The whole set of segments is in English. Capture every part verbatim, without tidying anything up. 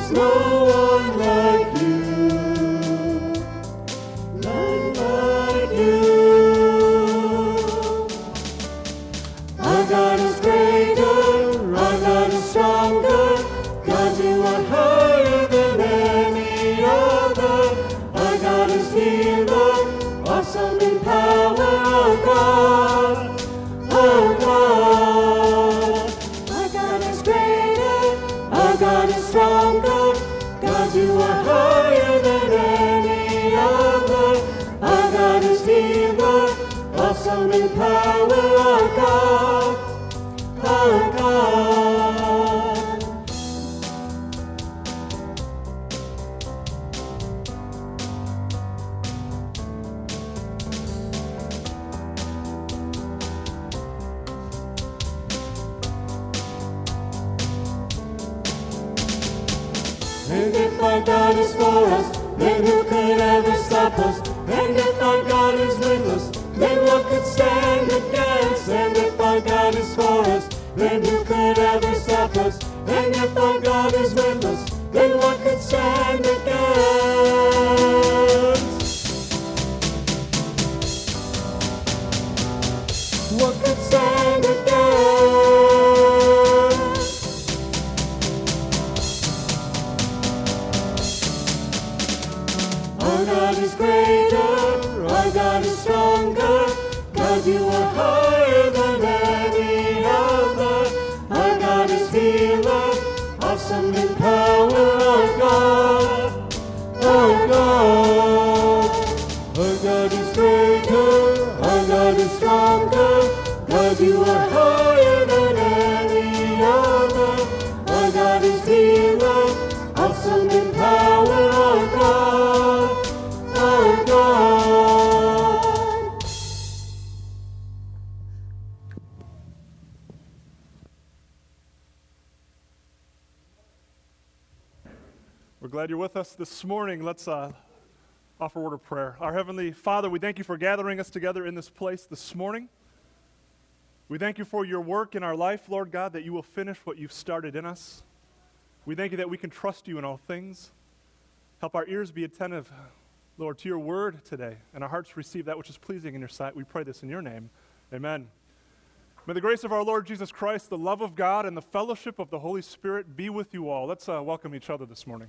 there's no one like you. None like you. Our God is greater, our God is stronger. God, you are higher than any other. Our God is healer, awesome in power, our God. Our God. Our God is greater, our God is stronger. God, you are higher than any other. Our God is healer, awesome in power, our God. Our God. And if our God is for us, then who could ever stop us? And if our God is with us, then what could stand against? And if our God is for us, then who could ever stop us? And if our God is with us, then what could stand against? What could stand against? Our God is greater, our God is stronger. God, you are higher than any other. Our God is healer, awesome in power, our God. Our God. Our God is greater, our God is stronger. God, you are higher than any other. Our God is healer, awesome in power, our God. Our God. We're glad you're with us this morning. Let's uh, offer a word of prayer. Our Heavenly Father, we thank you for gathering us together in this place this morning. We thank you for your work in our life, Lord God, that you will finish what you've started in us. We thank you that we can trust you in all things. Help our ears be attentive, Lord, to your word today, and our hearts receive that which is pleasing in your sight. We pray this in your name. Amen. May the grace of our Lord Jesus Christ, the love of God, and the fellowship of the Holy Spirit be with you all. Let's uh, welcome each other this morning.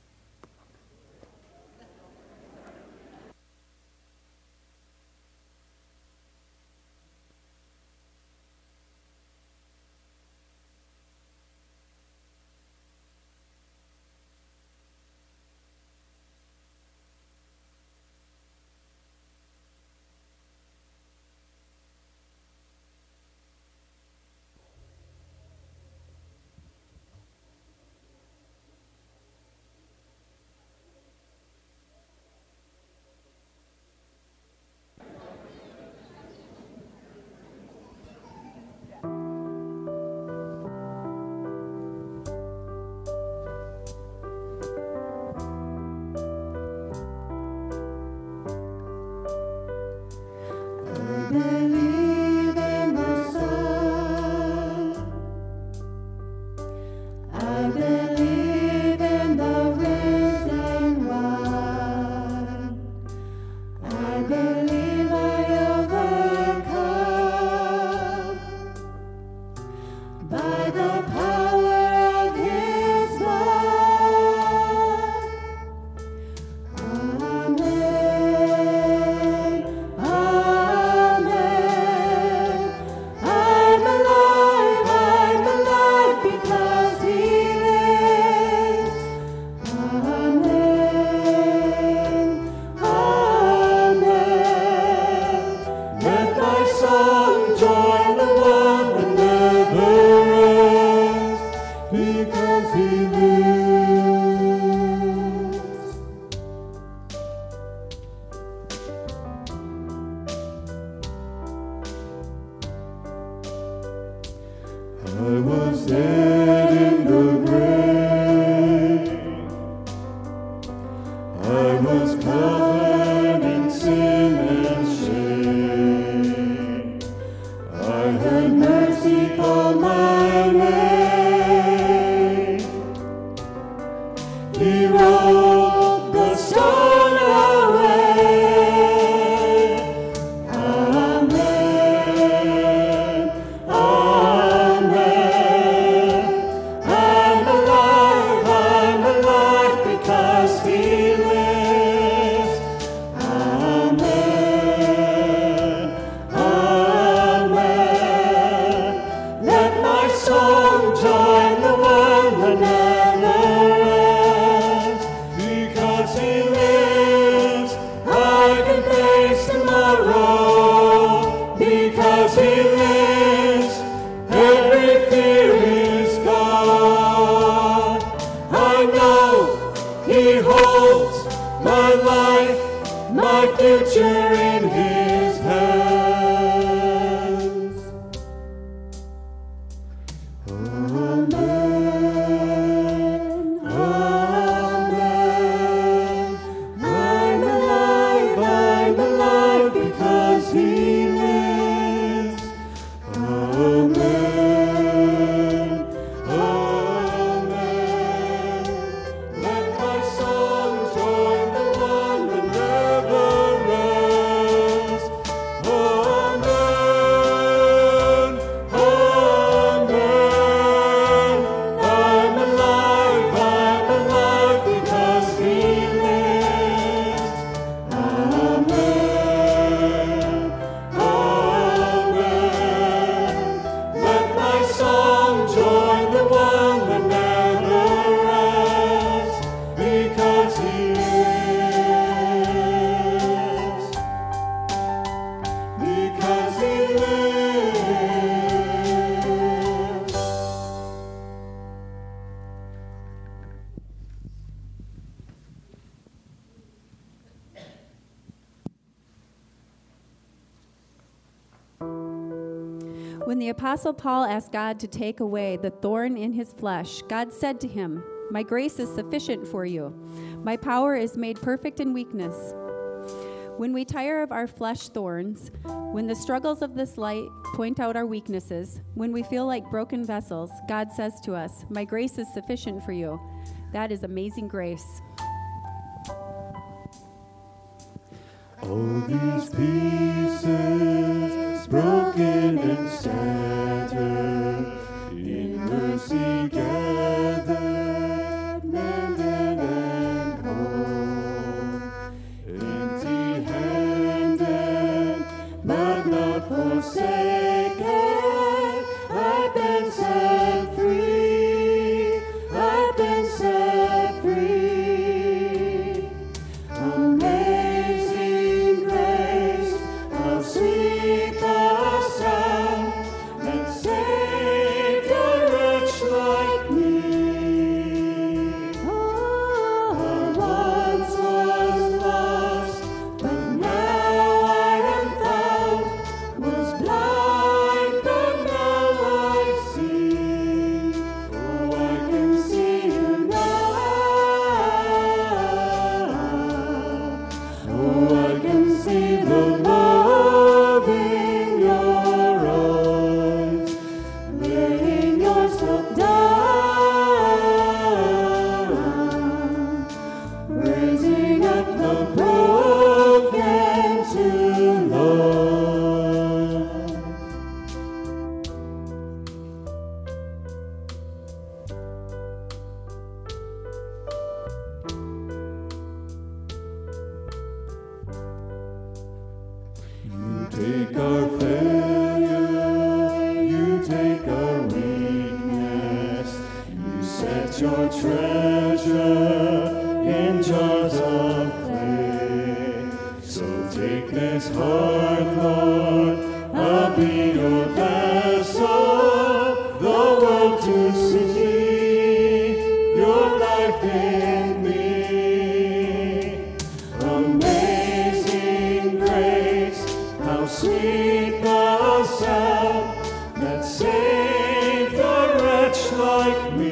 Believe in the Son. I believe in the risen one. I believe I overcome by the power of his blood. Amen. Amen. my future in his hands. Amen, amen. I'm alive, I'm alive because he lives. Amen, amen. Let my song join the one that never rests. Amen, amen. I'm alive, I'm alive because he lives. Amen, amen. Let my song join the one that never rests because he lives. Because he lives. When the Apostle Paul asked God to take away the thorn in his flesh, God said to him, "My grace is sufficient for you. My power is made perfect in weakness." When we tire of our flesh thorns, when the struggles of this life point out our weaknesses, when we feel like broken vessels, God says to us, "My grace is sufficient for you." That is amazing grace. All these pieces, broken and scattered, in mercy gathered, mended and whole. Empty-handed, but not forsaken, I've been set free, I've been set free. Amazing grace, how sweet the sound that saved a wretch like me. I once was lost, but now I am found. Was blind, but now I see. Oh, I can see you now. Oh, I can see the love in your eyes, laying yourself down, raising up the broken to love. You take our failure, you take our weakness, you set your treasure in jars of clay. So take this heart, Lord, I'll be your vessel, the world to see your life in me. Amazing grace, how sweet the sound that saved a wretch like me.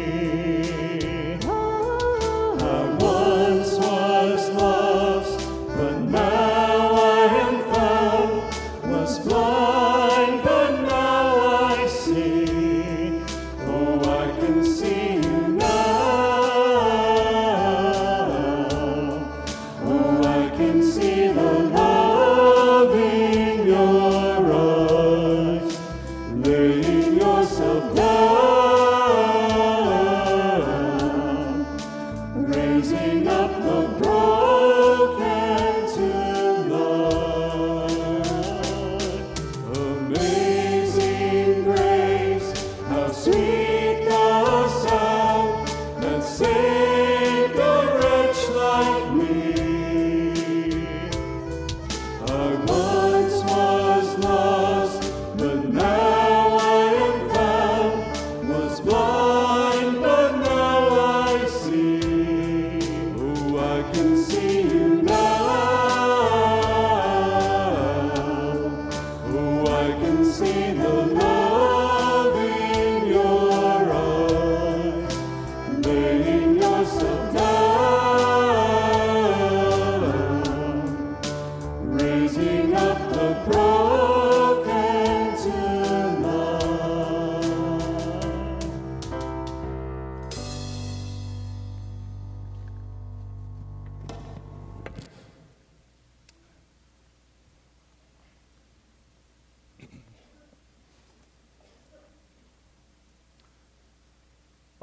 I once was lost, but now I am found. Was blind, but now I see. Oh, I can see you now.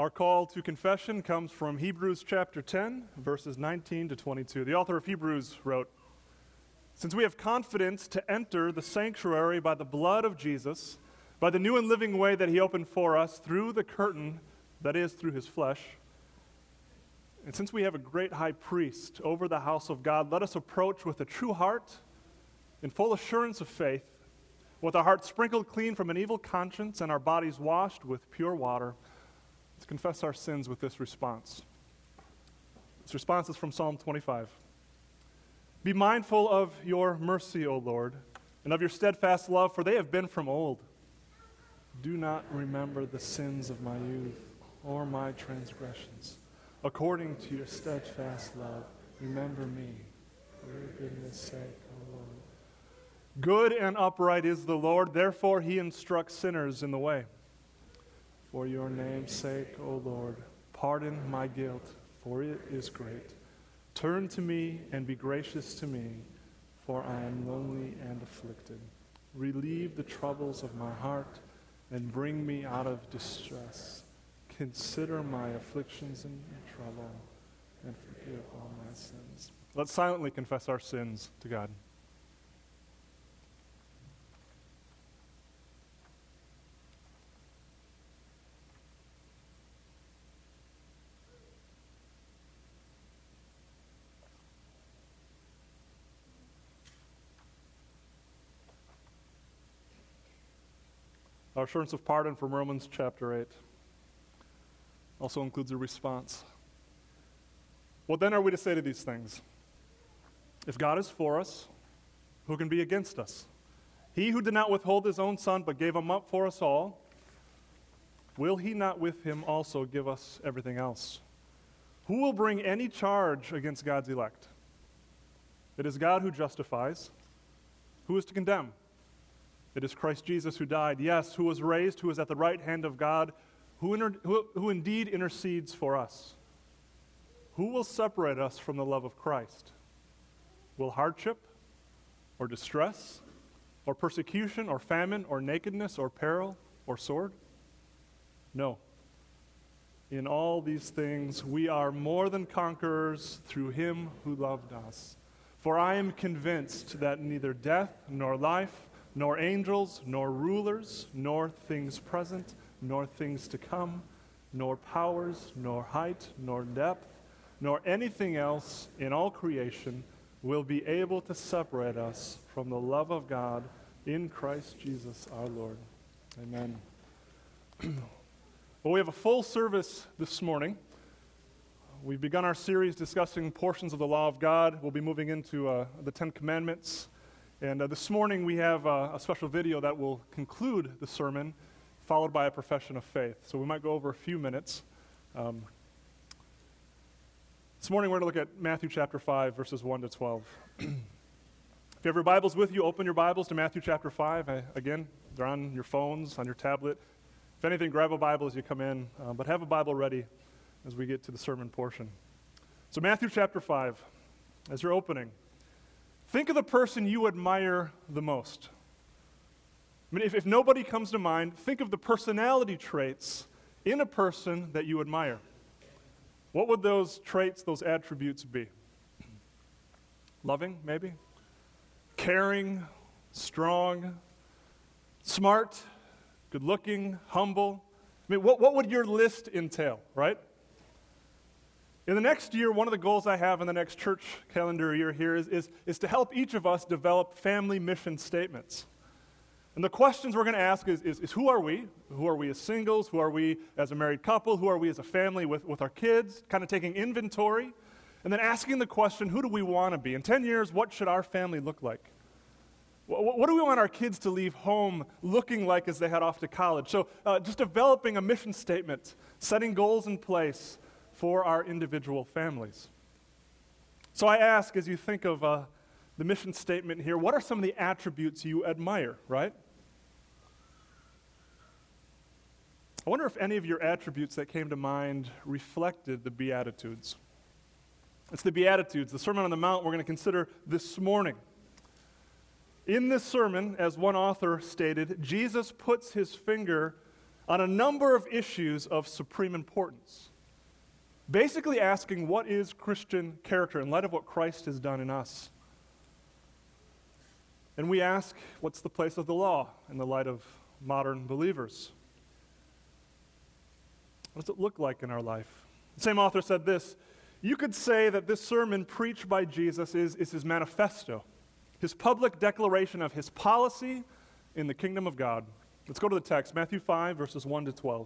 Our call to confession comes from Hebrews chapter ten, verses nineteen to twenty-two. The author of Hebrews wrote, "Since we have confidence to enter the sanctuary by the blood of Jesus, by the new and living way that he opened for us through the curtain, that is, through his flesh, and since we have a great high priest over the house of God, let us approach with a true heart, in full assurance of faith, with our hearts sprinkled clean from an evil conscience and our bodies washed with pure water. Let's confess our sins with this response." This response is from Psalm twenty-five. "Be mindful of your mercy, O Lord, and of your steadfast love, for they have been from old. Do not remember the sins of my youth or my transgressions. According to your steadfast love, remember me for your goodness' sake, O Lord. Good and upright is the Lord, therefore he instructs sinners in the way. For your name's sake, O Lord, pardon my guilt, for it is great. Turn to me and be gracious to me, for I am lonely and afflicted. Relieve the troubles of my heart and bring me out of distress. Consider my afflictions and trouble and forgive all my sins." Let's silently confess our sins to God. Our assurance of pardon from Romans chapter eight also includes a response. What then are we to say to these things? If God is for us, who can be against us? He who did not withhold his own son, but gave him up for us all, will he not with him also give us everything else? Who will bring any charge against God's elect? It is God who justifies. Who is to condemn? It is Christ Jesus who died, yes, who was raised, who is at the right hand of God, who, inter- who, who indeed intercedes for us. Who will separate us from the love of Christ? Will hardship, or distress, or persecution, or famine, or nakedness, or peril, or sword? No. In all these things we are more than conquerors through him who loved us. For I am convinced that neither death, nor life, nor angels, nor rulers, nor things present, nor things to come, nor powers, nor height, nor depth, nor anything else in all creation will be able to separate us from the love of God in Christ Jesus our Lord. Amen. Well, we have a full service this morning. We've begun our series discussing portions of the law of God. We'll be moving into uh, the Ten Commandments. And uh, this morning we have uh, a special video that will conclude the sermon, followed by a profession of faith. So we might go over a few minutes. Um, this morning we're going to look at Matthew chapter five, verses one to twelve. If you have your Bibles with you, open your Bibles to Matthew chapter five. I, again, they're on your phones, on your tablet. If anything, grab a Bible as you come in, uh, but have a Bible ready as we get to the sermon portion. So Matthew chapter five, as you're opening, think of the person you admire the most. I mean, if, if nobody comes to mind, think of the personality traits in a person that you admire. What would those traits, those attributes be? Loving, maybe? Caring, strong, smart, good-looking, humble. I mean, what, what would your list entail, right? In the next year, one of the goals I have in the next church calendar year here is, is, is to help each of us develop family mission statements. And the questions we're going to ask is, is, is who are we? Who are we as singles? Who are we as a married couple? Who are we as a family with, with our kids? Kind of taking inventory. And then asking the question, who do we want to be? In ten years, what should our family look like? What, what do we want our kids to leave home looking like as they head off to college? So uh, just developing a mission statement, setting goals in place for our individual families. So I ask, as you think of uh, the mission statement here, what are some of the attributes you admire, right? I wonder if any of your attributes that came to mind reflected the Beatitudes. It's the Beatitudes, the Sermon on the Mount we're going to consider this morning. In this sermon, as one author stated, Jesus puts his finger on a number of issues of supreme importance, basically asking what is Christian character in light of what Christ has done in us. And we ask, what's the place of the law in the light of modern believers? What does it look like in our life? The same author said this: you could say that this sermon preached by Jesus is, is his manifesto, his public declaration of his policy in the kingdom of God. Let's go to the text, Matthew five, verses one to twelve.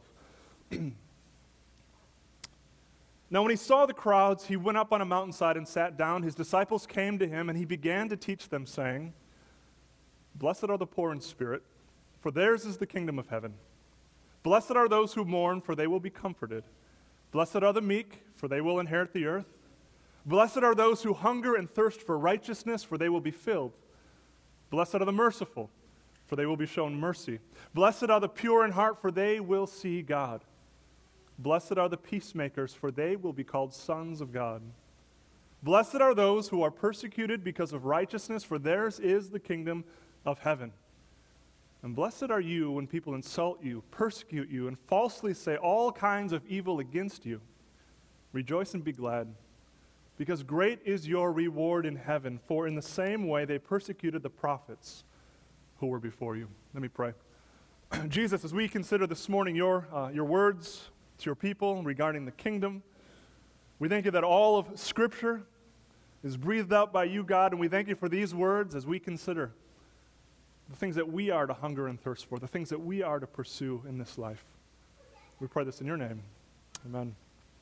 Now when he saw the crowds, he went up on a mountainside and sat down. His disciples came to him, and he began to teach them, saying, "Blessed are the poor in spirit, for theirs is the kingdom of heaven. Blessed are those who mourn, for they will be comforted. Blessed are the meek, for they will inherit the earth. Blessed are those who hunger and thirst for righteousness, for they will be filled. Blessed are the merciful, for they will be shown mercy. Blessed are the pure in heart, for they will see God. Blessed are the peacemakers, for they will be called sons of God. Blessed are those who are persecuted because of righteousness, for theirs is the kingdom of heaven. And blessed are you when people insult you, persecute you, and falsely say all kinds of evil against you. Rejoice and be glad, because great is your reward in heaven, for in the same way they persecuted the prophets who were before you." Let me pray. Jesus, as we consider this morning your, uh, your words to your people regarding the kingdom, we thank you that all of Scripture is breathed out by you, God, and we thank you for these words as we consider the things that we are to hunger and thirst for, the things that we are to pursue in this life. We pray this in your name. Amen.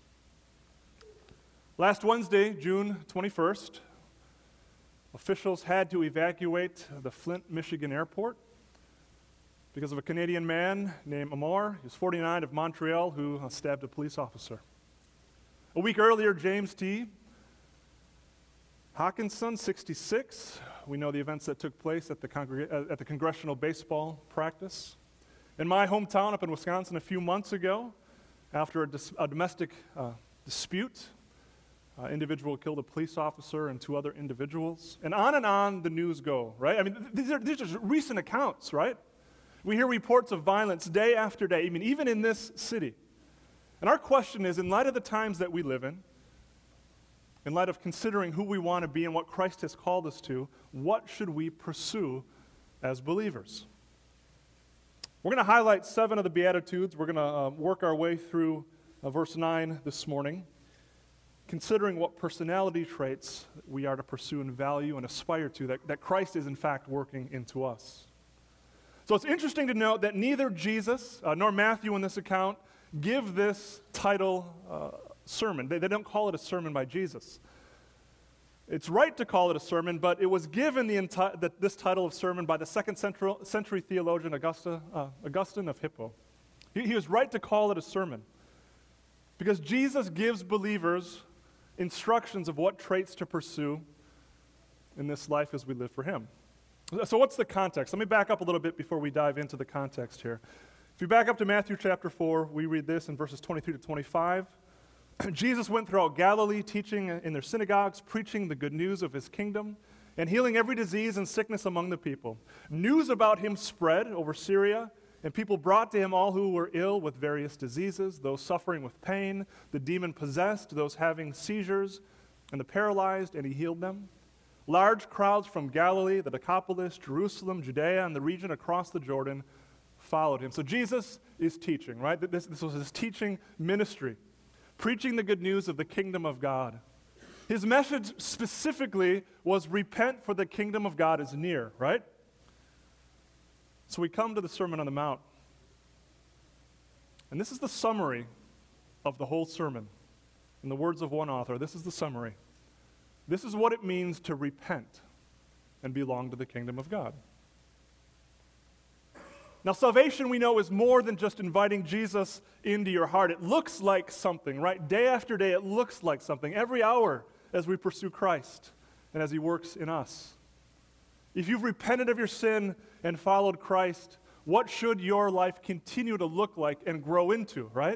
Last Wednesday, June twenty-first, officials had to evacuate the Flint, Michigan airport because of a Canadian man named Amar. He was forty-nine, of Montreal, who stabbed a police officer. A week earlier, James T. Hawkinson, sixty-six. We know the events that took place at the, congreg- uh, at the congressional baseball practice. In my hometown up in Wisconsin a few months ago, after a, dis- a domestic uh, dispute, an uh, individual killed a police officer and two other individuals. And on and on the news go, right? I mean, th- these are, these are recent accounts, right? We hear reports of violence day after day, I mean, even in this city. And our question is, in light of the times that we live in, in light of considering who we want to be and what Christ has called us to, what should we pursue as believers? We're going to highlight seven of the Beatitudes. We're going to uh, work our way through uh, verse nine this morning, considering what personality traits we are to pursue and value and aspire to, that, that Christ is in fact working into us. So it's interesting to note that neither Jesus uh, nor Matthew in this account give this title uh, sermon. They, they don't call it a sermon by Jesus. It's right to call it a sermon, but it was given the enti- the, this title of sermon by the second central, century theologian Augusta, uh, Augustine of Hippo. He, he was right to call it a sermon because Jesus gives believers instructions of what traits to pursue in this life as we live for him. So what's the context? Let me back up a little bit before we dive into the context here. If you back up to Matthew chapter four, we read this in verses twenty-three to twenty-five. Jesus went throughout Galilee, teaching in their synagogues, preaching the good news of his kingdom, and healing every disease and sickness among the people. News about him spread over Syria, and people brought to him all who were ill with various diseases, those suffering with pain, the demon-possessed, those having seizures, and the paralyzed, and he healed them. Large crowds from Galilee, the Decapolis, Jerusalem, Judea, and the region across the Jordan followed him. So Jesus is teaching, right? This, this was his teaching ministry, preaching the good news of the kingdom of God. His message specifically was repent, for the kingdom of God is near, right? So we come to the Sermon on the Mount. And this is the summary of the whole sermon. In the words of one author, this is the summary. This is what it means to repent and belong to the kingdom of God. Now, salvation, we know, is more than just inviting Jesus into your heart. It looks like something, right? Day after day, it looks like something. Every hour as we pursue Christ and as he works in us. If you've repented of your sin and followed Christ, what should your life continue to look like and grow into, right?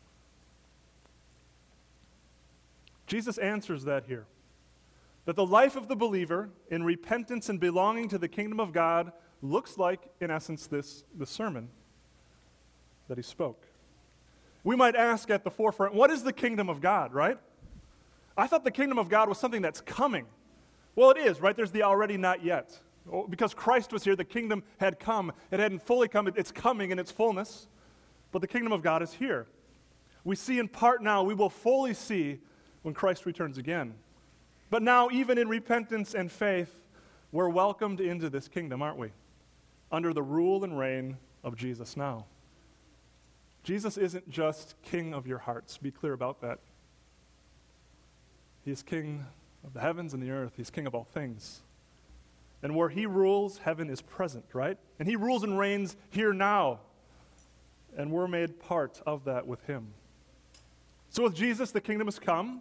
Jesus answers that here. That the life of the believer in repentance and belonging to the kingdom of God looks like, in essence, this, this sermon. that he spoke. We might ask at the forefront, what is the kingdom of God, right? I thought the kingdom of God was something that's coming. Well, it is, right? There's the already not yet. Because Christ was here, the kingdom had come. It hadn't fully come. It's coming in its fullness. But the kingdom of God is here. We see in part now. We will fully see when Christ returns again. But now, even in repentance and faith, we're welcomed into this kingdom, aren't we? Under the rule and reign of Jesus now. Jesus isn't just king of your hearts. Be clear about that. He is king of the heavens and the earth. He's king of all things. And where he rules, heaven is present, right? And he rules and reigns here now. And we're made part of that with him. So with Jesus, the kingdom has come.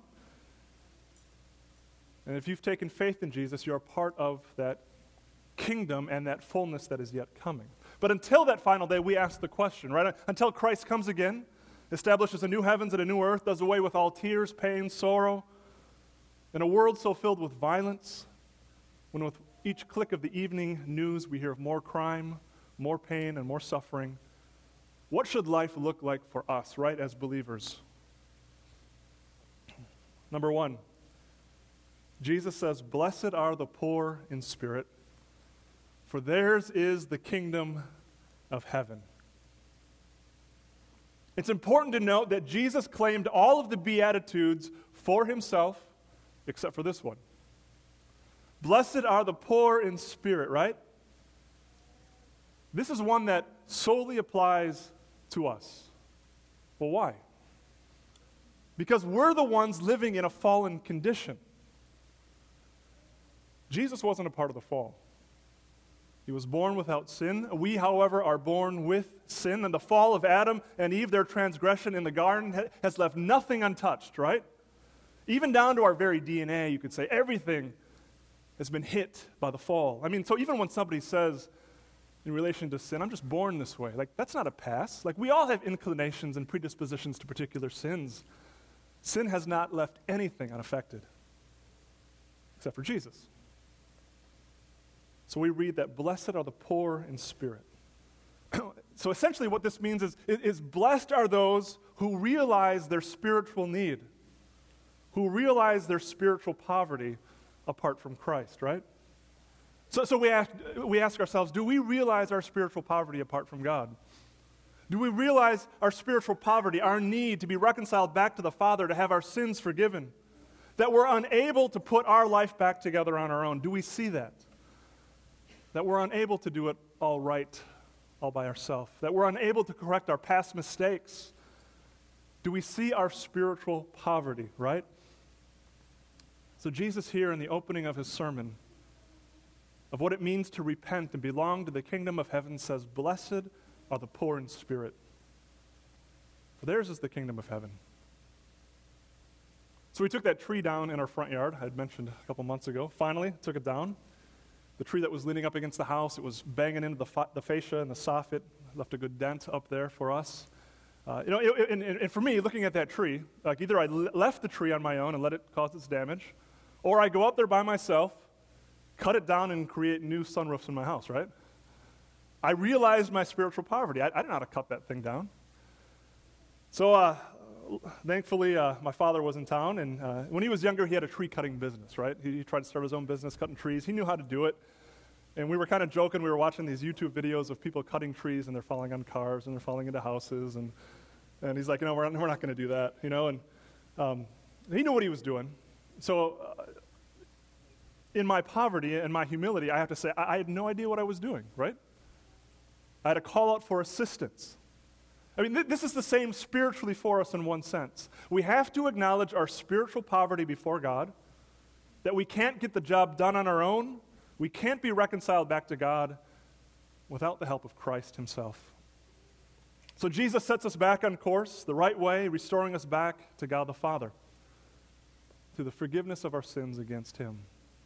And if you've taken faith in Jesus, you're a part of that kingdom and that fullness that is yet coming. But until that final day, we ask the question, right? Until Christ comes again, establishes a new heavens and a new earth, does away with all tears, pain, sorrow, in a world so filled with violence, when with each click of the evening news we hear of more crime, more pain, and more suffering, what should life look like for us, right, as believers? Number one, Jesus says, "Blessed are the poor in spirit, for theirs is the kingdom of heaven." It's important to note that Jesus claimed all of the Beatitudes for himself, except for this one. Blessed are the poor in spirit, right? This is one that solely applies to us. Well, why? Because we're the ones living in a fallen condition. Jesus wasn't a part of the fall. He was born without sin. We, however, are born with sin. And the fall of Adam and Eve, their transgression in the garden, has left nothing untouched, right? Even down to our very D N A, you could say, everything has been hit by the fall. I mean, so even when somebody says, in relation to sin, I'm just born this way, like, that's not a pass. Like, we all have inclinations and predispositions to particular sins. Sin has not left anything unaffected, except for Jesus. So we read that blessed are the poor in spirit. So essentially what this means is, is blessed are those who realize their spiritual need, who realize their spiritual poverty apart from Christ, right? So, so we, ask, we ask ourselves, do we realize our spiritual poverty apart from God? Do we realize our spiritual poverty, our need to be reconciled back to the Father, to have our sins forgiven, that we're unable to put our life back together on our own? Do we see that? That we're unable to do it all right, all by ourselves, that we're unable to correct our past mistakes? Do we see our spiritual poverty, right? So Jesus here in the opening of his sermon of what it means to repent and belong to the kingdom of heaven says, blessed are the poor in spirit, for theirs is the kingdom of heaven. So we took that tree down in our front yard, I had mentioned a couple months ago. Finally, took it down. The tree that was leaning up against the house, it was banging into the, fa- the fascia and the soffit, left a good dent up there for us. Uh, you know, it, it, and, and for me, looking at that tree, like either I l- left the tree on my own and let it cause its damage, or I go out there by myself, cut it down and create new sunroofs in my house, right? I realized my spiritual poverty. I, I didn't know how to cut that thing down. So uh, thankfully, uh, my father was in town, and uh, when he was younger, he had a tree cutting business, right? He, he tried to start his own business, cutting trees. He knew how to do it. And we were kind of joking. We were watching these YouTube videos of people cutting trees, and they're falling on cars, and they're falling into houses. And, and he's like, you know, we're, we're not going to do that, you know? And um, he knew what he was doing. So uh, in my poverty and my humility, I have to say, I, I had no idea what I was doing, right? I had to call out for assistance. I mean, th- this is the same spiritually for us in one sense. We have to acknowledge our spiritual poverty before God, that we can't get the job done on our own. We can't be reconciled back to God without the help of Christ himself. So Jesus sets us back on course, the right way, restoring us back to God the Father through the forgiveness of our sins against him.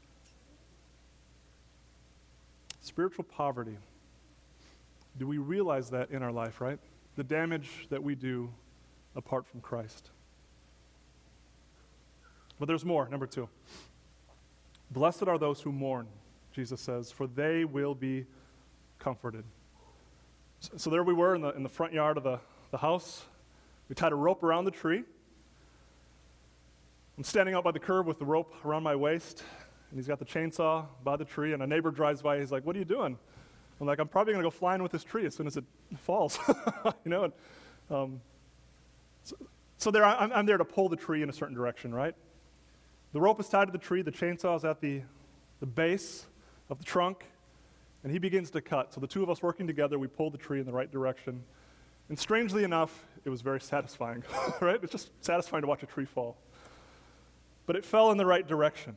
Spiritual poverty. Do we realize that in our life, right? The damage that we do apart from Christ. But there's more, number two. Blessed are those who mourn, Jesus says, for they will be comforted. So, so there we were in the, in the front yard of the, the house. We tied a rope around the tree. I'm standing out by the curb with the rope around my waist, and he's got the chainsaw by the tree, and a neighbor drives by. He's like, "What are you doing?" I'm like, "I'm probably going to go flying with this tree as soon as it falls." you know. And, um, so, so there, I'm, I'm there to pull the tree in a certain direction, right? The rope is tied to the tree. The chainsaw is at the, the base of the trunk, and he begins to cut. So the two of us working together, we pull the tree in the right direction. And strangely enough, it was very satisfying, right? It's just satisfying to watch a tree fall. But it fell in the right direction.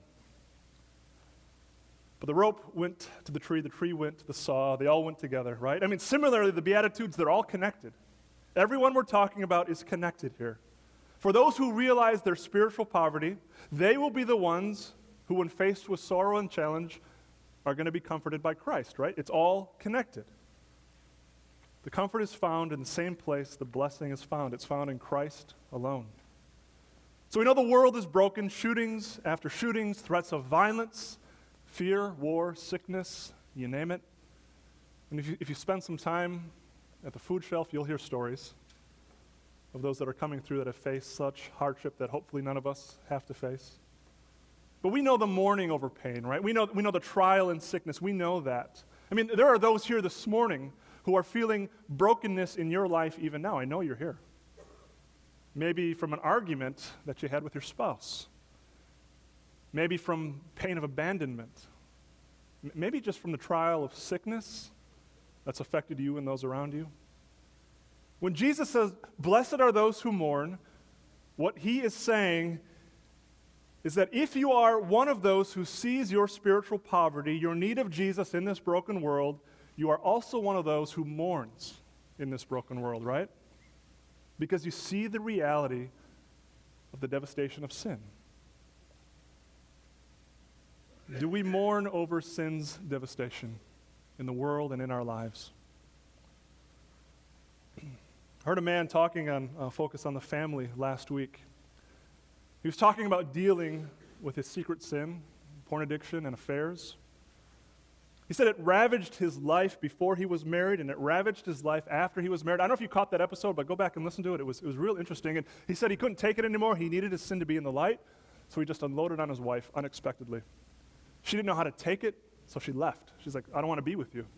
But the rope went to the tree, the tree went to the saw, they all went together, right? I mean, similarly, the Beatitudes, they're all connected. Everyone we're talking about is connected here. For those who realize their spiritual poverty, they will be the ones who, when faced with sorrow and challenge, are going to be comforted by Christ, right? It's all connected. The comfort is found in the same place the blessing is found. It's found in Christ alone. So we know the world is broken, shootings after shootings, threats of violence, fear, war, sickness, you name it. And if you, if you spend some time at the food shelf, you'll hear stories of those that are coming through that have faced such hardship that hopefully none of us have to face. But we know the mourning over pain, right? We know, we know the trial in sickness. We know that. I mean, there are those here this morning who are feeling brokenness in your life even now. I know you're here. Maybe from an argument that you had with your spouse. Maybe from pain of abandonment. M- maybe just from the trial of sickness that's affected you and those around you. When Jesus says, "Blessed are those who mourn," what he is saying is that if you are one of those who sees your spiritual poverty, your need of Jesus in this broken world, you are also one of those who mourns in this broken world, right? Because you see the reality of the devastation of sin. Do we mourn over sin's devastation in the world and in our lives? I heard a man talking on uh, Focus on the Family last week. He was talking about dealing with his secret sin, porn addiction, and affairs. He said it ravaged his life before he was married, and it ravaged his life after he was married. I don't know if you caught that episode, but go back and listen to it. It was, it was real interesting. And he said he couldn't take it anymore. He needed his sin to be in the light, so he just unloaded on his wife unexpectedly. She didn't know how to take it, so she left. She's like, "I don't want to be with you."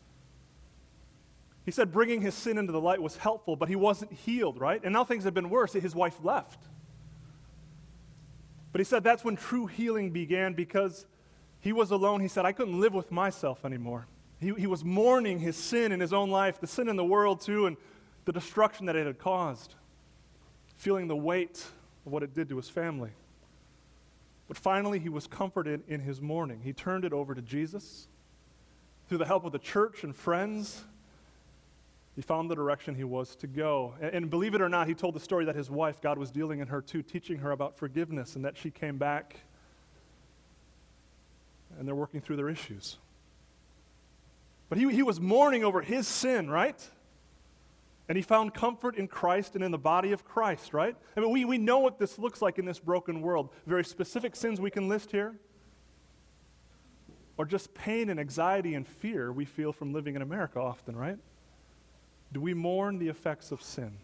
He said bringing his sin into the light was helpful, but he wasn't healed, right? And now things have been worse. His wife left. But he said that's when true healing began because he was alone. He said, "I couldn't live with myself anymore." He, he was mourning his sin in his own life, the sin in the world too, and the destruction that it had caused, feeling the weight of what it did to his family. But finally, he was comforted in his mourning. He turned it over to Jesus. Through the help of the church and friends, he found the direction he was to go. And, and believe it or not, he told the story that his wife, God was dealing in her too, teaching her about forgiveness, and that she came back and they're working through their issues. But he, he was mourning over his sin, right? And he found comfort in Christ and in the body of Christ, right? I mean, we, we know what this looks like in this broken world. Very specific sins we can list here. Or just pain and anxiety and fear we feel from living in America often, right? Do we mourn the effects of sin?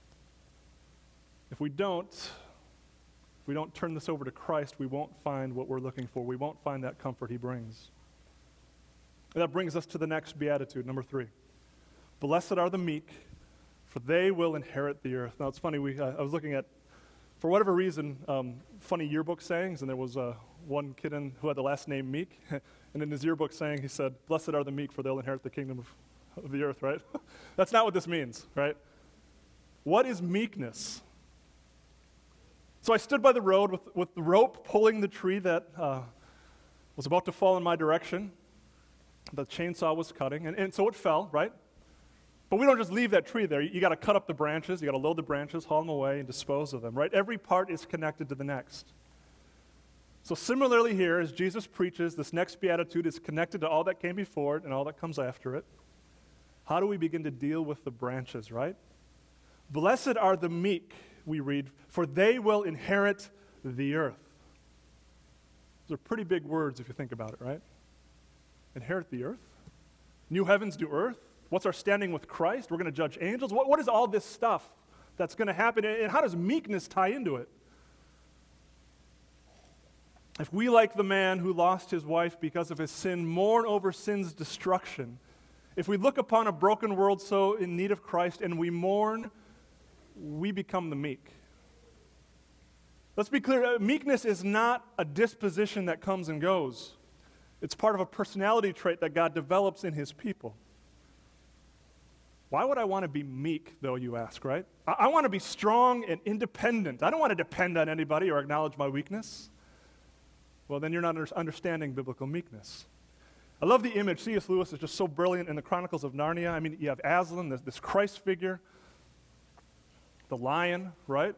If we don't, if we don't turn this over to Christ, we won't find what we're looking for. We won't find that comfort he brings. And that brings us to the next beatitude, number three. Blessed are the meek, for they will inherit the earth. Now, it's funny, we, uh, I was looking at, for whatever reason, um, funny yearbook sayings, and there was uh, one kid in, who had the last name Meek, and in his yearbook saying, he said, "Blessed are the meek, for they'll inherit the kingdom of, of the earth," right? That's not what this means, right? What is meekness? So I stood by the road with, with the rope pulling the tree that uh, was about to fall in my direction. The chainsaw was cutting, and, and so it fell, right? But we don't just leave that tree there. You, you got to cut up the branches, you got to load the branches, haul them away, and dispose of them, right? Every part is connected to the next. So similarly here, as Jesus preaches, this next beatitude is connected to all that came before it and all that comes after it. How do we begin to deal with the branches, right? Blessed are the meek, we read, for they will inherit the earth. Those are pretty big words if you think about it, right? Inherit the earth? New heavens, new earth? What's our standing with Christ? We're going to judge angels. What, what is all this stuff that's going to happen? And how does meekness tie into it? If we, like the man who lost his wife because of his sin, mourn over sin's destruction, if we look upon a broken world so in need of Christ and we mourn, we become the meek. Let's be clear, meekness is not a disposition that comes and goes. It's part of a personality trait that God develops in his people. Why would I want to be meek, though, you ask, right? I, I want to be strong and independent. I don't want to depend on anybody or acknowledge my weakness. Well, then you're not under- understanding biblical meekness. I love the image. C S. Lewis is just so brilliant in the Chronicles of Narnia. I mean, you have Aslan, this, this Christ figure, the lion, right?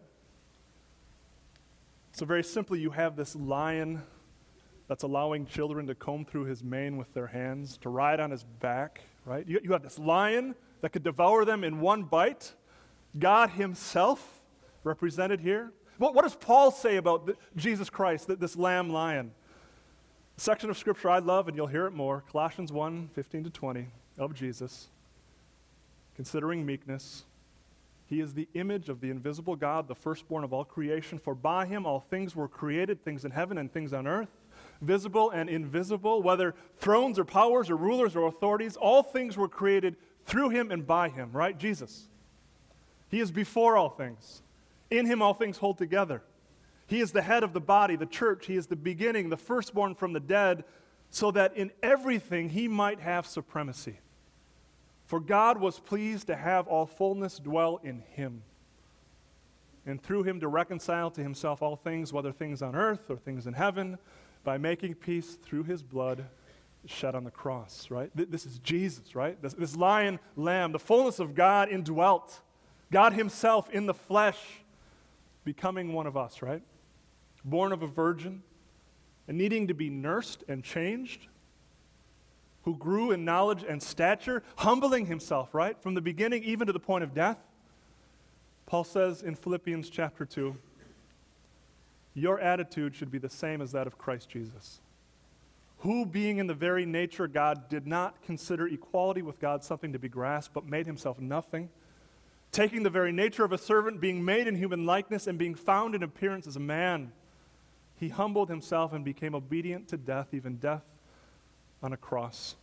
So very simply, you have this lion that's allowing children to comb through his mane with their hands, to ride on his back, right? You, you have this lion that could devour them in one bite. God himself represented here. What, what does Paul say about the, Jesus Christ, the, this lamb lion? A section of Scripture I love, and you'll hear it more, Colossians one, fifteen to twenty, of Jesus. Considering meekness, he is the image of the invisible God, the firstborn of all creation. For by him all things were created, things in heaven and things on earth, visible and invisible, whether thrones or powers or rulers or authorities, all things were created through him and by him, right? Jesus. He is before all things. In him all things hold together. He is the head of the body, the church. He is the beginning, the firstborn from the dead, so that in everything he might have supremacy. For God was pleased to have all fullness dwell in him, and through him to reconcile to himself all things, whether things on earth or things in heaven, by making peace through his blood shed on the cross, right? This is Jesus, right? This, this lion lamb, the fullness of God indwelt, God himself in the flesh, becoming one of us, right? Born of a virgin and needing to be nursed and changed, who grew in knowledge and stature, humbling himself, right? From the beginning even to the point of death. Paul says in Philippians chapter two, your attitude should be the same as that of Christ Jesus, who, being in the very nature God, did not consider equality with God something to be grasped, but made himself nothing, taking the very nature of a servant, being made in human likeness, and being found in appearance as a man. He humbled himself and became obedient to death, even death on a cross.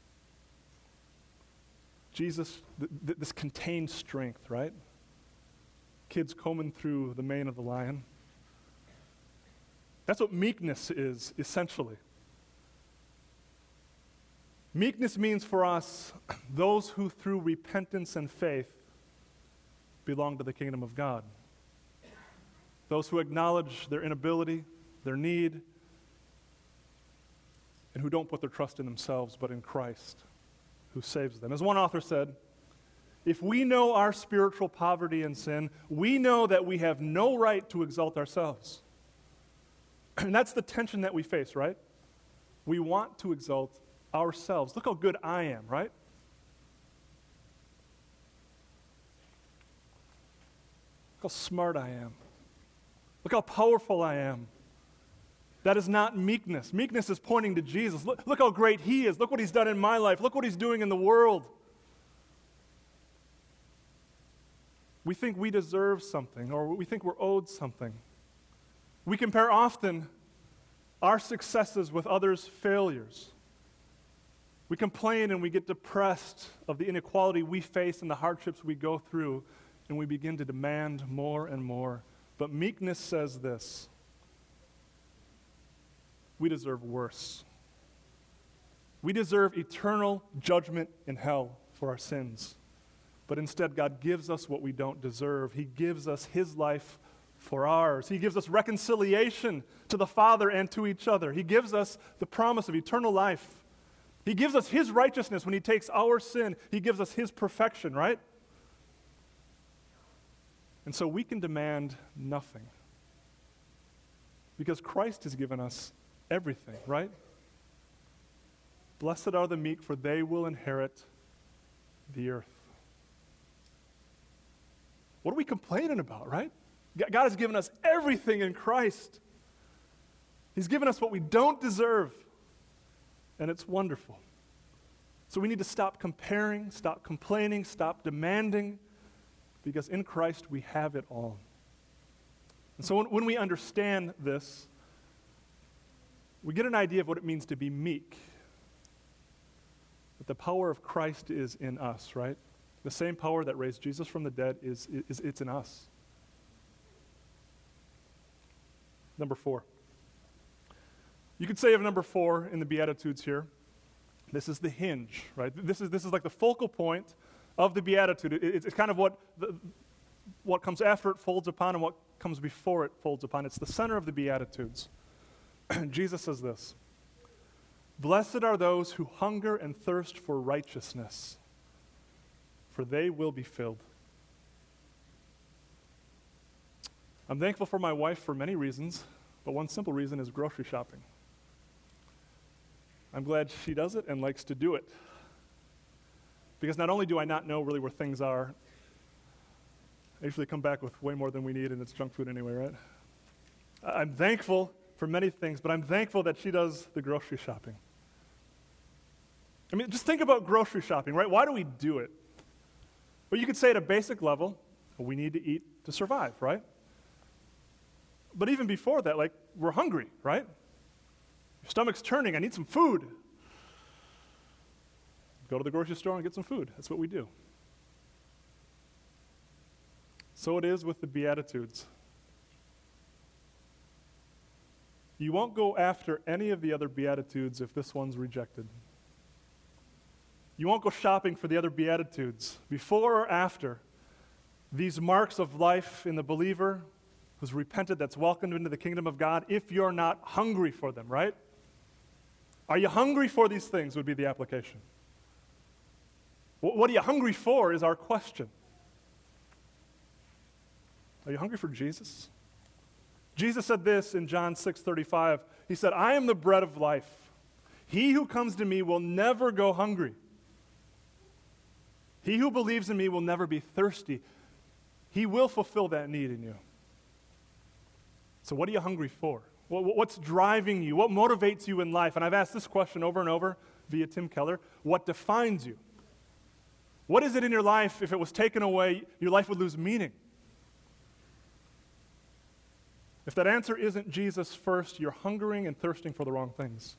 Jesus, th- th- this contained strength, right? Kids combing through the mane of the lion. That's what meekness is, essentially. Meekness means for us those who through repentance and faith belong to the kingdom of God. Those who acknowledge their inability, their need, and who don't put their trust in themselves but in Christ, who saves them. As one author said, if we know our spiritual poverty and sin, we know that we have no right to exalt ourselves. And that's the tension that we face, right? We want to exalt ourselves. Look how good I am, right? Look how smart I am. Look how powerful I am. That is not meekness. Meekness is pointing to Jesus. Look, look how great he is. Look what he's done in my life. Look what he's doing in the world. We think we deserve something, or we think we're owed something. We compare often our successes with others' failures. We complain and we get depressed of the inequality we face and the hardships we go through, and we begin to demand more and more. But meekness says this: we deserve worse. We deserve eternal judgment in hell for our sins. But instead, God gives us what we don't deserve. He gives us his life for ours. He gives us reconciliation to the Father and to each other. He gives us the promise of eternal life. He gives us his righteousness when he takes our sin. He gives us his perfection, right? And so we can demand nothing, because Christ has given us everything, right? Blessed are the meek, for they will inherit the earth. What are we complaining about, right? God has given us everything in Christ. He's given us what we don't deserve, and it's wonderful. So we need to stop comparing, stop complaining, stop demanding, because in Christ we have it all. And so when, when we understand this, we get an idea of what it means to be meek. That the power of Christ is in us, right? The same power that raised Jesus from the dead is, is it's in us. Number four. You could say of number four in the Beatitudes here, this is the hinge, right? This is this is like the focal point of the Beatitude. It, it's, it's kind of what the, what comes after it folds upon and what comes before it folds upon. It's the center of the Beatitudes. Jesus says this, "Blessed are those who hunger and thirst for righteousness, for they will be filled." I'm thankful for my wife for many reasons, but one simple reason is grocery shopping. I'm glad she does it and likes to do it. Because not only do I not know really where things are, I usually come back with way more than we need, and it's junk food anyway, right? I'm thankful for many things, but I'm thankful that she does the grocery shopping. I mean, just think about grocery shopping, right? Why do we do it? Well, you could say at a basic level, we need to eat to survive, right? But even before that, like, we're hungry, right? Your stomach's turning, I need some food. Go to the grocery store and get some food. That's what we do. So it is with the Beatitudes. You won't go after any of the other Beatitudes if this one's rejected. You won't go shopping for the other Beatitudes before or after these marks of life in the believer who's repented, that's welcomed into the kingdom of God, if you're not hungry for them, right? Are you hungry for these things would be the application. What are you hungry for is our question. Are you hungry for Jesus? Jesus said this in John six thirty-five. He said, "I am the bread of life. He who comes to me will never go hungry. He who believes in me will never be thirsty." He will fulfill that need in you. So what are you hungry for? What's driving you? What motivates you in life? And I've asked this question over and over via Tim Keller. What defines you? What is it in your life, if it was taken away, your life would lose meaning? If that answer isn't Jesus first, you're hungering and thirsting for the wrong things.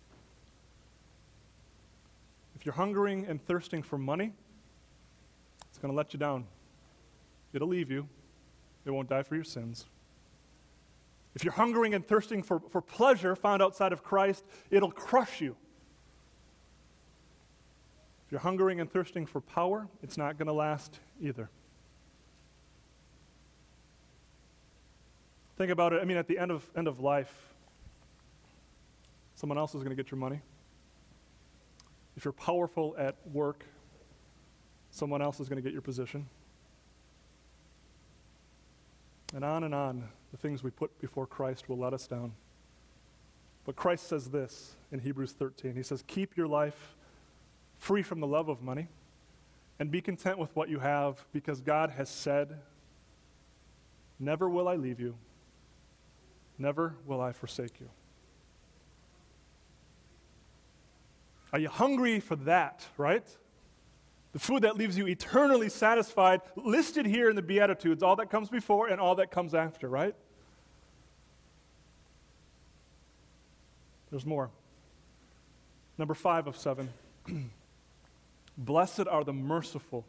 If you're hungering and thirsting for money, it's going to let you down. It'll leave you. It won't die for your sins. If you're hungering and thirsting for, for pleasure found outside of Christ, it'll crush you. If you're hungering and thirsting for power, it's not going to last either. Think about it. I mean, at the end of end of life, someone else is going to get your money. If you're powerful at work, someone else is going to get your position. And on and on, the things we put before Christ will let us down. But Christ says this in Hebrews thirteen. He says, "Keep your life free from the love of money and be content with what you have, because God has said, 'Never will I leave you, never will I forsake you.'" Are you hungry for that, right? The food that leaves you eternally satisfied, listed here in the Beatitudes, all that comes before and all that comes after, right? There's more. Number five of seven. Blessed are the merciful,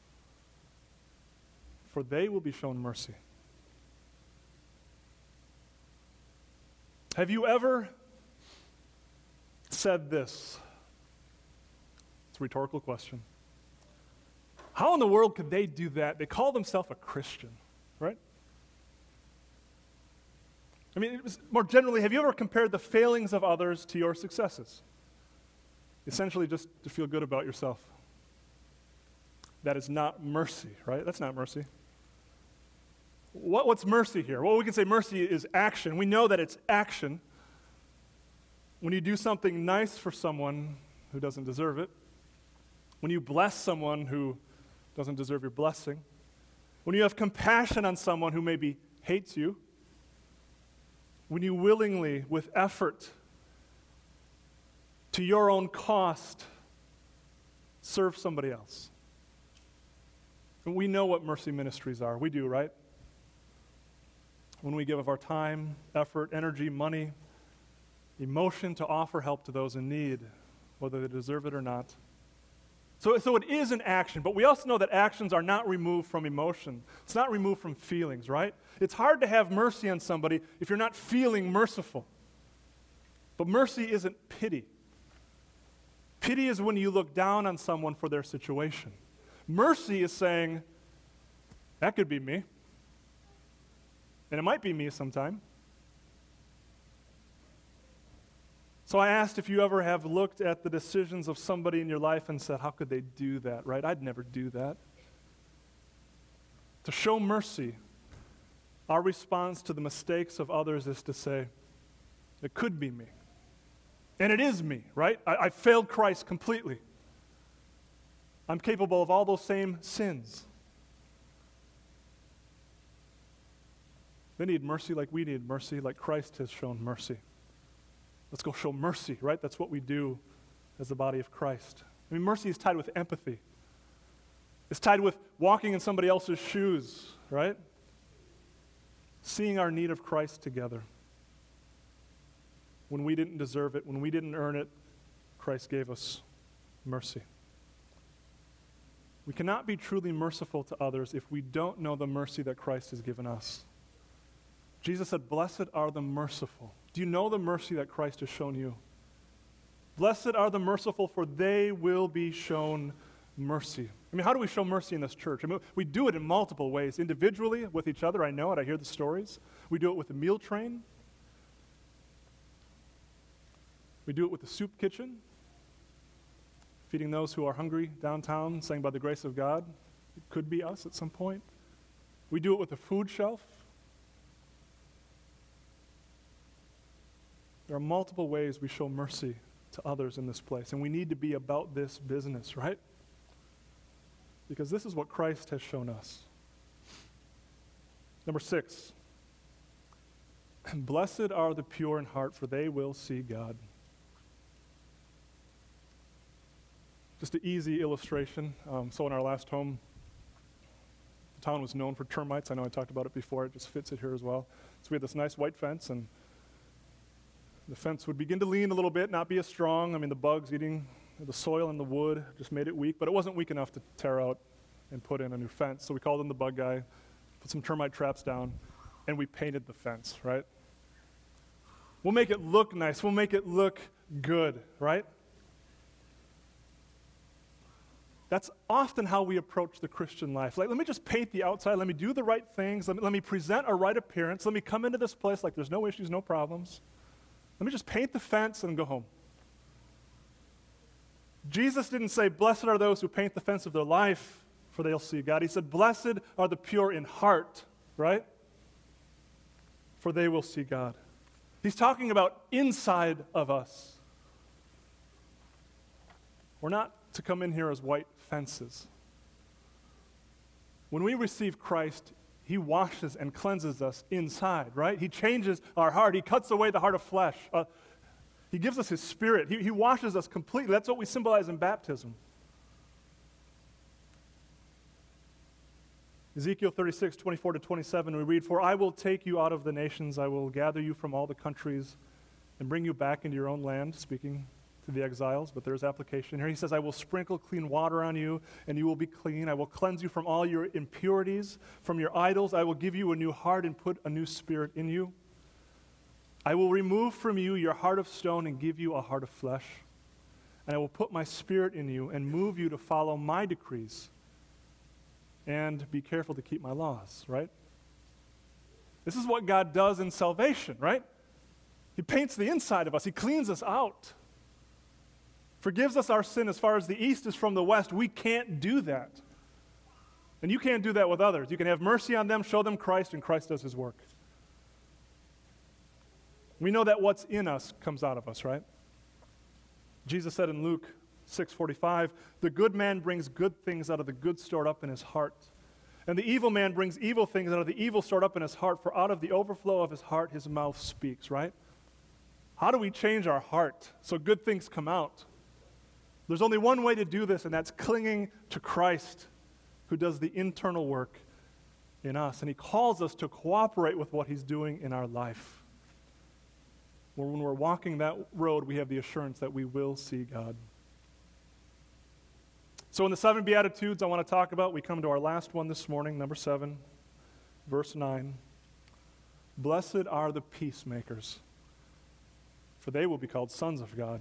for they will be shown mercy. Have you ever said this? It's a rhetorical question. How in the world could they do that? They call themselves a Christian, right? I mean, it was, more generally, have you ever compared the failings of others to your successes? Essentially just to feel good about yourself. That is not mercy, right? That's not mercy. What, what's mercy here? Well, we can say mercy is action. We know that it's action. When you do something nice for someone who doesn't deserve it, when you bless someone who doesn't deserve your blessing, when you have compassion on someone who maybe hates you, when you willingly, with effort, to your own cost, serve somebody else. And we know what mercy ministries are. We do, right? When we give of our time, effort, energy, money, emotion to offer help to those in need, whether they deserve it or not. So, so it is an action, but we also know that actions are not removed from emotion. It's not removed from feelings, right? It's hard to have mercy on somebody if you're not feeling merciful. But mercy isn't pity. Pity is when you look down on someone for their situation. Mercy is saying, that could be me. And it might be me sometime. So I asked if you ever have looked at the decisions of somebody in your life and said, how could they do that, right? I'd never do that. To show mercy, our response to the mistakes of others is to say, it could be me. And it is me, right? I, I failed Christ completely. I'm capable of all those same sins. They need mercy like we need mercy, like Christ has shown mercy. Let's go show mercy, right? That's what we do as the body of Christ. I mean, mercy is tied with empathy. It's tied with walking in somebody else's shoes, right? Seeing our need of Christ together. When we didn't deserve it, when we didn't earn it, Christ gave us mercy. We cannot be truly merciful to others if we don't know the mercy that Christ has given us. Jesus said, blessed are the merciful. Do you know the mercy that Christ has shown you? Blessed are the merciful, for they will be shown mercy. I mean, how do we show mercy in this church? I mean, we do it in multiple ways. Individually, with each other, I know it, I hear the stories. We do it with the meal train. We do it with the soup kitchen, feeding those who are hungry downtown, saying by the grace of God, it could be us at some point. We do it with the food shelf. There are multiple ways we show mercy to others in this place, and we need to be about this business, right? Because this is what Christ has shown us. Number six, blessed are the pure in heart, for they will see God. Just an easy illustration. Um, so in our last home, the town was known for termites. I know I talked about it before. It just fits it here as well. So we had this nice white fence, and the fence would begin to lean a little bit, not be as strong. I mean, the bugs eating the soil and the wood just made it weak, but it wasn't weak enough to tear out and put in a new fence. So we called in the bug guy, put some termite traps down, and we painted the fence, right? We'll make it look nice. We'll make it look good, right? That's often how we approach the Christian life. Like, let me just paint the outside. Let me do the right things. Let me, let me present a right appearance. Let me come into this place like there's no issues, no problems. Let me just paint the fence and go home. Jesus didn't say, blessed are those who paint the fence of their life, for they'll see God. He said, blessed are the pure in heart, right? For they will see God. He's talking about inside of us. We're not to come in here as white fences. When we receive Christ, He washes and cleanses us inside, right? He changes our heart. He cuts away the heart of flesh. Uh, he gives us His Spirit. He, he washes us completely. That's what we symbolize in baptism. Ezekiel thirty-six, twenty-four to twenty-seven, we read, for I will take you out of the nations. I will gather you from all the countries and bring you back into your own land, speaking to the exiles, but there's application here. He says, I will sprinkle clean water on you, and you will be clean. I will cleanse you from all your impurities, from your idols. I will give you a new heart and put a new spirit in you. I will remove from you your heart of stone and give you a heart of flesh. And I will put my spirit in you and move you to follow my decrees and be careful to keep my laws, right? This is what God does in salvation, right? He paints the inside of us. He cleans us out. Forgives us our sin as far as the east is from the west. We can't do that. And you can't do that with others. You can have mercy on them, show them Christ, and Christ does His work. We know that what's in us comes out of us, right? Jesus said in Luke six forty-five, the good man brings good things out of the good stored up in his heart. And the evil man brings evil things out of the evil stored up in his heart, for out of the overflow of his heart his mouth speaks, right? How do we change our heart so good things come out? There's only one way to do this, and that's clinging to Christ, who does the internal work in us. And he calls us to cooperate with what he's doing in our life. When we're walking that road, we have the assurance that we will see God. So in the seven Beatitudes I want to talk about, we come to our last one this morning, number seven, verse nine. Blessed are the peacemakers, for they will be called sons of God.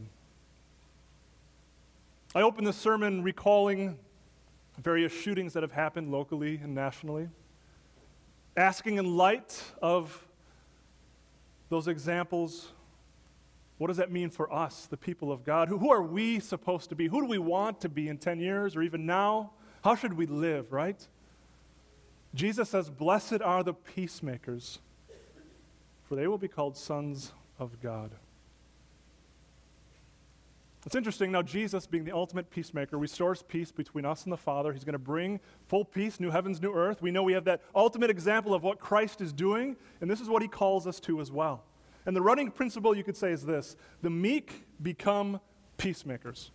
I opened this sermon recalling various shootings that have happened locally and nationally, asking in light of those examples, what does that mean for us, the people of God? Who, who are we supposed to be? Who do we want to be in ten years or even now? How should we live, right? Jesus says, blessed are the peacemakers, for they will be called sons of God. It's interesting, now Jesus, being the ultimate peacemaker, restores peace between us and the Father. He's going to bring full peace, new heavens, new earth. We know we have that ultimate example of what Christ is doing, and this is what he calls us to as well. And the running principle, you could say, is this: the meek become peacemakers.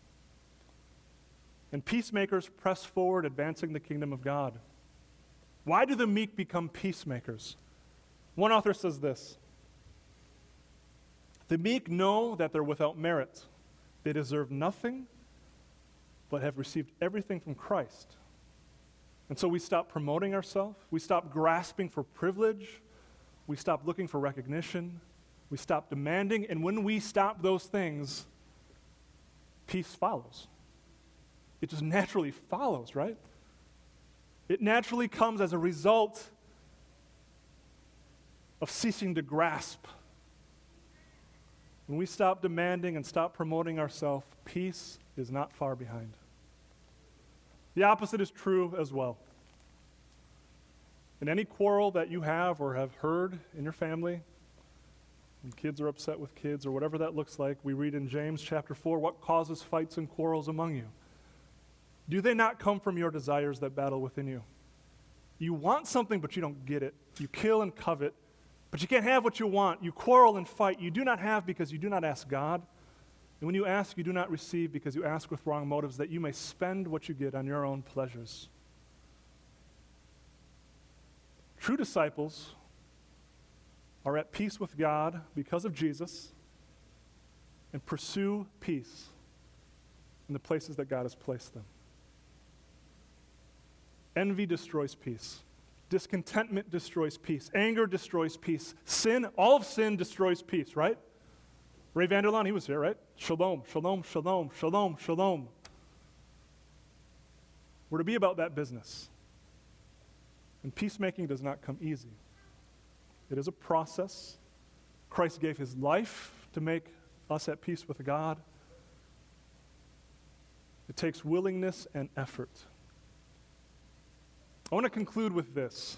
And peacemakers press forward, advancing the kingdom of God. Why do the meek become peacemakers? One author says this: the meek know that they're without merit. They deserve nothing, but have received everything from Christ. And so we stop promoting ourselves. We stop grasping for privilege. We stop looking for recognition. We stop demanding. And when we stop those things, peace follows. It just naturally follows, right? It naturally comes as a result of ceasing to grasp. When we stop demanding and stop promoting ourselves, peace is not far behind. The opposite is true as well. In any quarrel that you have or have heard in your family, when kids are upset with kids or whatever that looks like, we read in James chapter four, what causes fights and quarrels among you? Do they not come from your desires that battle within you? You want something, but you don't get it. You kill and covet, but you can't have what you want. You quarrel and fight. You do not have because you do not ask God. And when you ask, you do not receive because you ask with wrong motives, that you may spend what you get on your own pleasures. True disciples are at peace with God because of Jesus and pursue peace in the places that God has placed them. Envy destroys peace. Discontentment destroys peace. Anger destroys peace. Sin, all of sin destroys peace, right? Ray Vanderlaan, he was here, right? Shalom, shalom, shalom, shalom, shalom. We're to be about that business. And peacemaking does not come easy. It is a process. Christ gave his life to make us at peace with God. It takes willingness and effort. I want to conclude with this.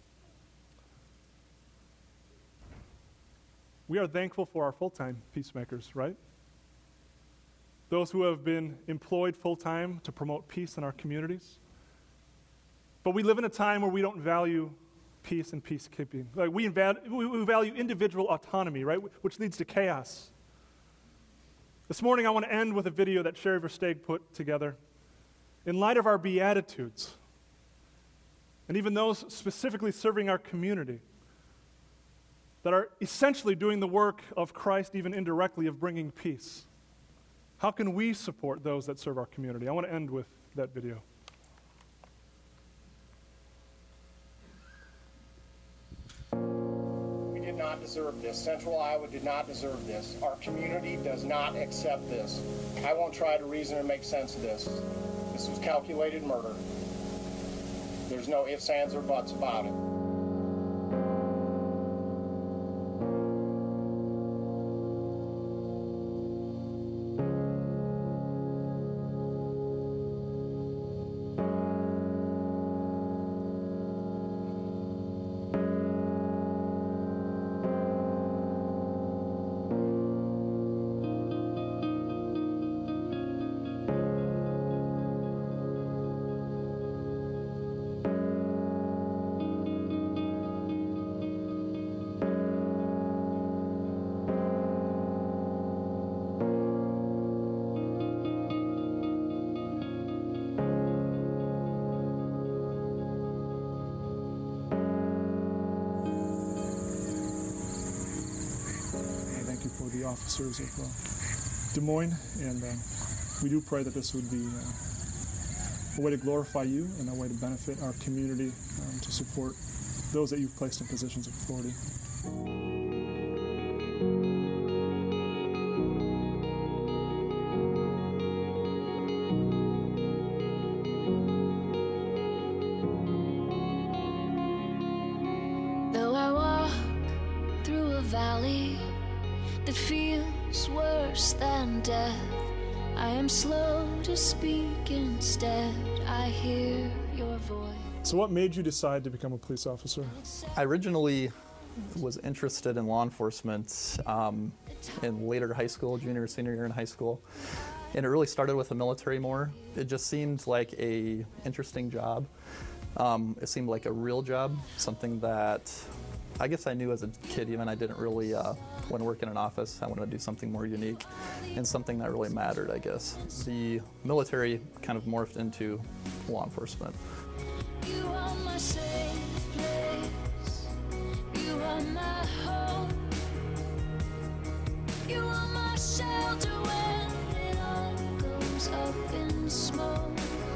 We are thankful for our full-time peacemakers, right? Those who have been employed full-time to promote peace in our communities. But we live in a time where we don't value peace and peacekeeping. Like we, inva- we value individual autonomy, right? Which leads to chaos. This morning I want to end with a video that Sherry Versteeg put together. In light of our Beatitudes, and even those specifically serving our community, that are essentially doing the work of Christ, even indirectly, of bringing peace. How can we support those that serve our community? I want to end with that video. We did not deserve this. Central Iowa did not deserve this. Our community does not accept this. I won't try to reason or make sense of this. This was calculated murder. There's no ifs, ands, or buts about it. for the officers of uh, Des Moines, and uh, we do pray that this would be uh, a way to glorify you and a way to benefit our community, um, to support those that you've placed in positions of authority. Though I walk through a valley that feels worse than death, I am slow to speak, instead I hear your voice. So what made you decide to become a police officer? I originally was interested in law enforcement um, in later high school, junior, senior year in high school. And it really started with the military more. It just seemed like a interesting job. Um, it seemed like a real job, something that I guess I knew as a kid even I didn't really uh, want to work in an office. I wanted to do something more unique and something that really mattered, I guess. The military kind of morphed into law enforcement. You are my safe place. You are my home. You are my shelter when it all goes up in smoke.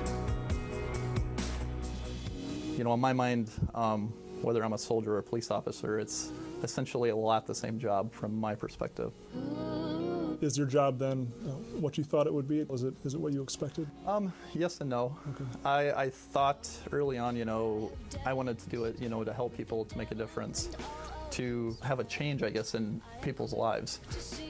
You know, in my mind, um, whether I'm a soldier or a police officer, it's essentially a lot the same job from my perspective. Is your job then uh, what you thought it would be? Was it, is it what you expected? Um, yes and no. Okay. I, I thought early on, you know, I wanted to do it, you know, to help people, to make a difference, to have a change, I guess, in people's lives.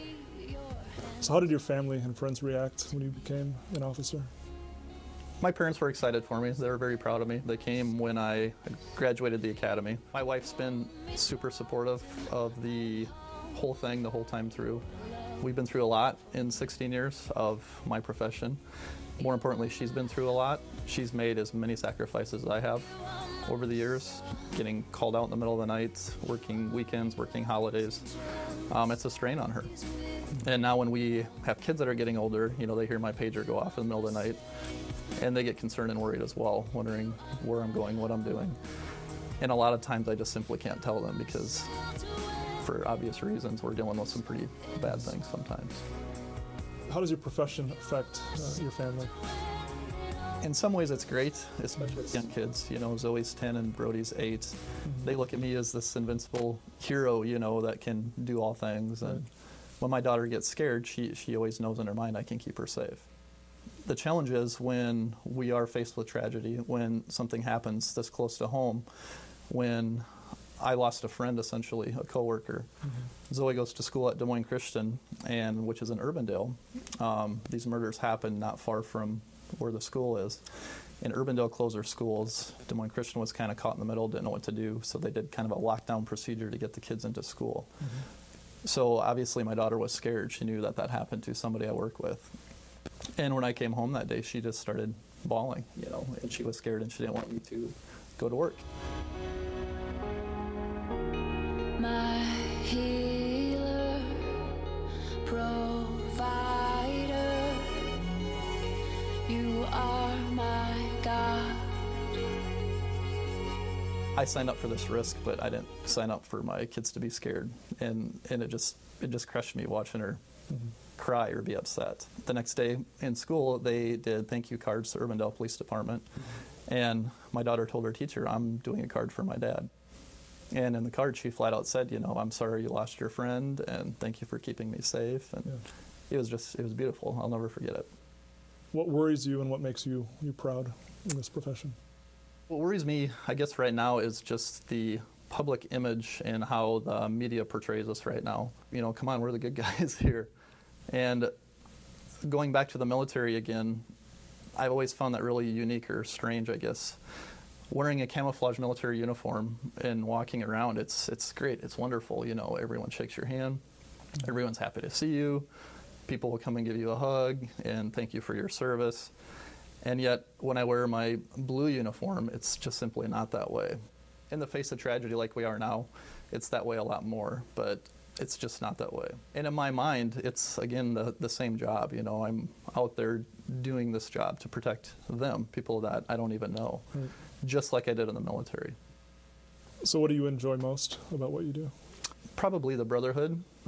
So how did your family and friends react when you became an officer? My parents were excited for me. They were very proud of me. They came when I graduated the academy. My wife's been super supportive of the whole thing the whole time through. We've been through a lot in sixteen years of my profession. More importantly, she's been through a lot. She's made as many sacrifices as I have over the years, getting called out in the middle of the night, working weekends, working holidays. Um, it's a strain on her. And now when we have kids that are getting older, you know, they hear my pager go off in the middle of the night, and they get concerned and worried as well, wondering where I'm going, what I'm doing. And a lot of times I just simply can't tell them because for obvious reasons, we're dealing with some pretty bad things sometimes. How does your profession affect uh, your family? In some ways it's great, especially with young kids. You know, Zoe's ten and Brody's eight. Mm-hmm. They look at me as this invincible hero, you know, that can do all things. And right. When my daughter gets scared, she, she always knows in her mind I can keep her safe. The challenge is when we are faced with tragedy, when something happens this close to home, when I lost a friend, essentially, a coworker. Mm-hmm. Zoe goes to school at Des Moines Christian, and which is in Urbandale. Um, these murders happen not far from where the school is. And Urbandale closed their schools. Des Moines Christian was kind of caught in the middle, didn't know what to do, so they did kind of a lockdown procedure to get the kids into school. Mm-hmm. So obviously my daughter was scared. She knew that that happened to somebody I work with. And when I came home that day, she just started bawling, you know, and she was scared and she didn't want me to go to work. My healer, provider, you are my God. I signed up for this risk, but I didn't sign up for my kids to be scared, and, and it just it just crushed me watching her mm-hmm. cry or be upset. The next day in school, they did thank you cards to Urbandale Police Department, mm-hmm. and my daughter told her teacher, "I'm doing a card for my dad." And in the card, she flat out said, you know, "I'm sorry you lost your friend, and thank you for keeping me safe." And yeah. it was just, it was beautiful. I'll never forget it. What worries you and what makes you, you proud in this profession? What worries me, I guess right now, is just the public image and how the media portrays us right now. You know, come on, we're the good guys here. And going back to the military again, I've always found that really unique or strange, I guess. Wearing a camouflage military uniform and walking around, it's it's great, it's wonderful. You know, everyone shakes your hand, everyone's happy to see you, people will come and give you a hug and thank you for your service. And yet, when I wear my blue uniform, it's just simply not that way. In the face of tragedy like we are now, it's that way a lot more, but it's just not that way. And in my mind, it's, again, the, the same job. You know, I'm out there doing this job to protect them, people that I don't even know. Right. Just like I did in the military. So what do you enjoy most about what you do? Probably the brotherhood.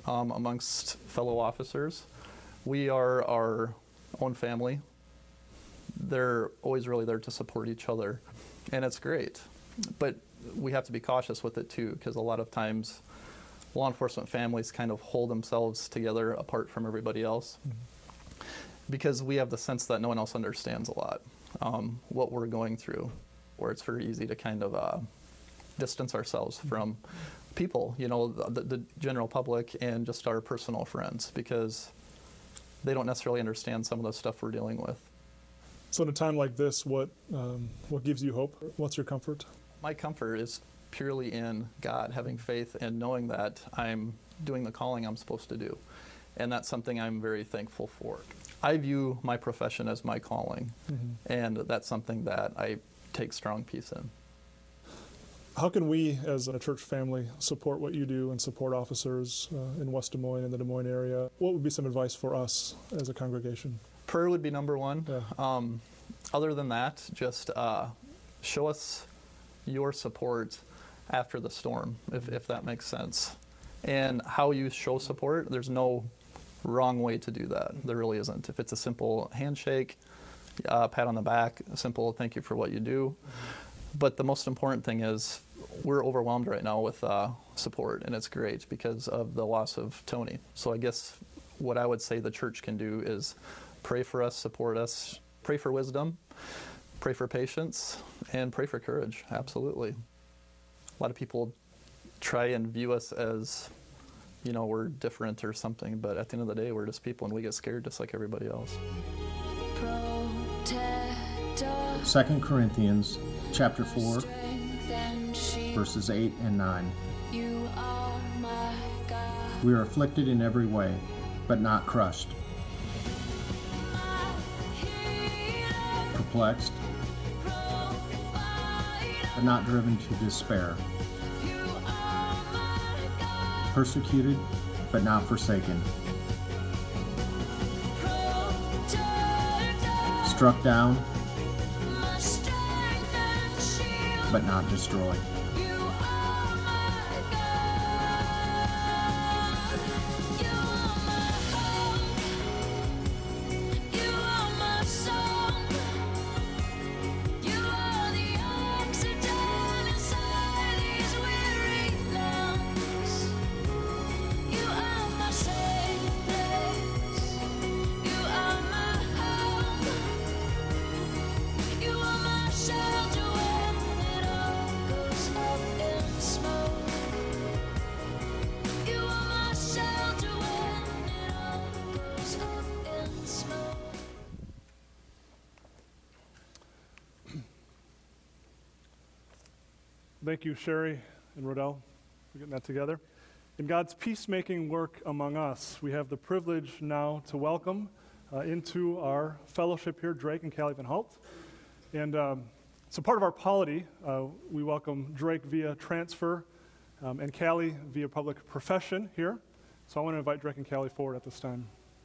um, amongst fellow officers. We are our own family. They're always really there to support each other, and it's great. But we have to be cautious with it too, because a lot of times law enforcement families kind of hold themselves together apart from everybody else, mm-hmm. because we have the sense that no one else understands a lot um, what we're going through, where it's very easy to kind of uh, distance ourselves mm-hmm. from people, you know, the, the general public and just our personal friends, because they don't necessarily understand some of the stuff we're dealing with. So in a time like this, what um, what gives you hope? What's your comfort? My comfort is purely in God, having faith and knowing that I'm doing the calling I'm supposed to do. And that's something I'm very thankful for. I view my profession as my calling, mm-hmm. and that's something that I take strong peace in. How can we, as a church family, support what you do and support officers uh, in West Des Moines and the Des Moines area? What would be some advice for us as a congregation? Prayer would be number one. Yeah. Um, other than that, just uh, show us your support after the storm, if, if that makes sense. And how you show support, there's no wrong way to do that. There really isn't. If it's a simple handshake, uh, pat on the back, a simple thank you for what you do. But the most important thing is we're overwhelmed right now with uh, support, and it's great because of the loss of Tony. So I guess what I would say the church can do is pray for us, support us, pray for wisdom, pray for patience, and pray for courage, absolutely. A lot of people try and view us as, you know, we're different or something, but at the end of the day, we're just people and we get scared just like everybody else. Second Corinthians chapter four, verses eight and nine. We are afflicted in every way, but not crushed. Perplexed, but not driven to despair. Persecuted, but not forsaken. Struck down, but not destroyed. Thank you, Sherry and Rodell, for getting that together. In God's peacemaking work among us, we have the privilege now to welcome uh, into our fellowship here Drake and Callie Van Halt. And um, so part of our polity, uh, we welcome Drake via transfer um, and Callie via public profession here. So I want to invite Drake and Callie forward at this time.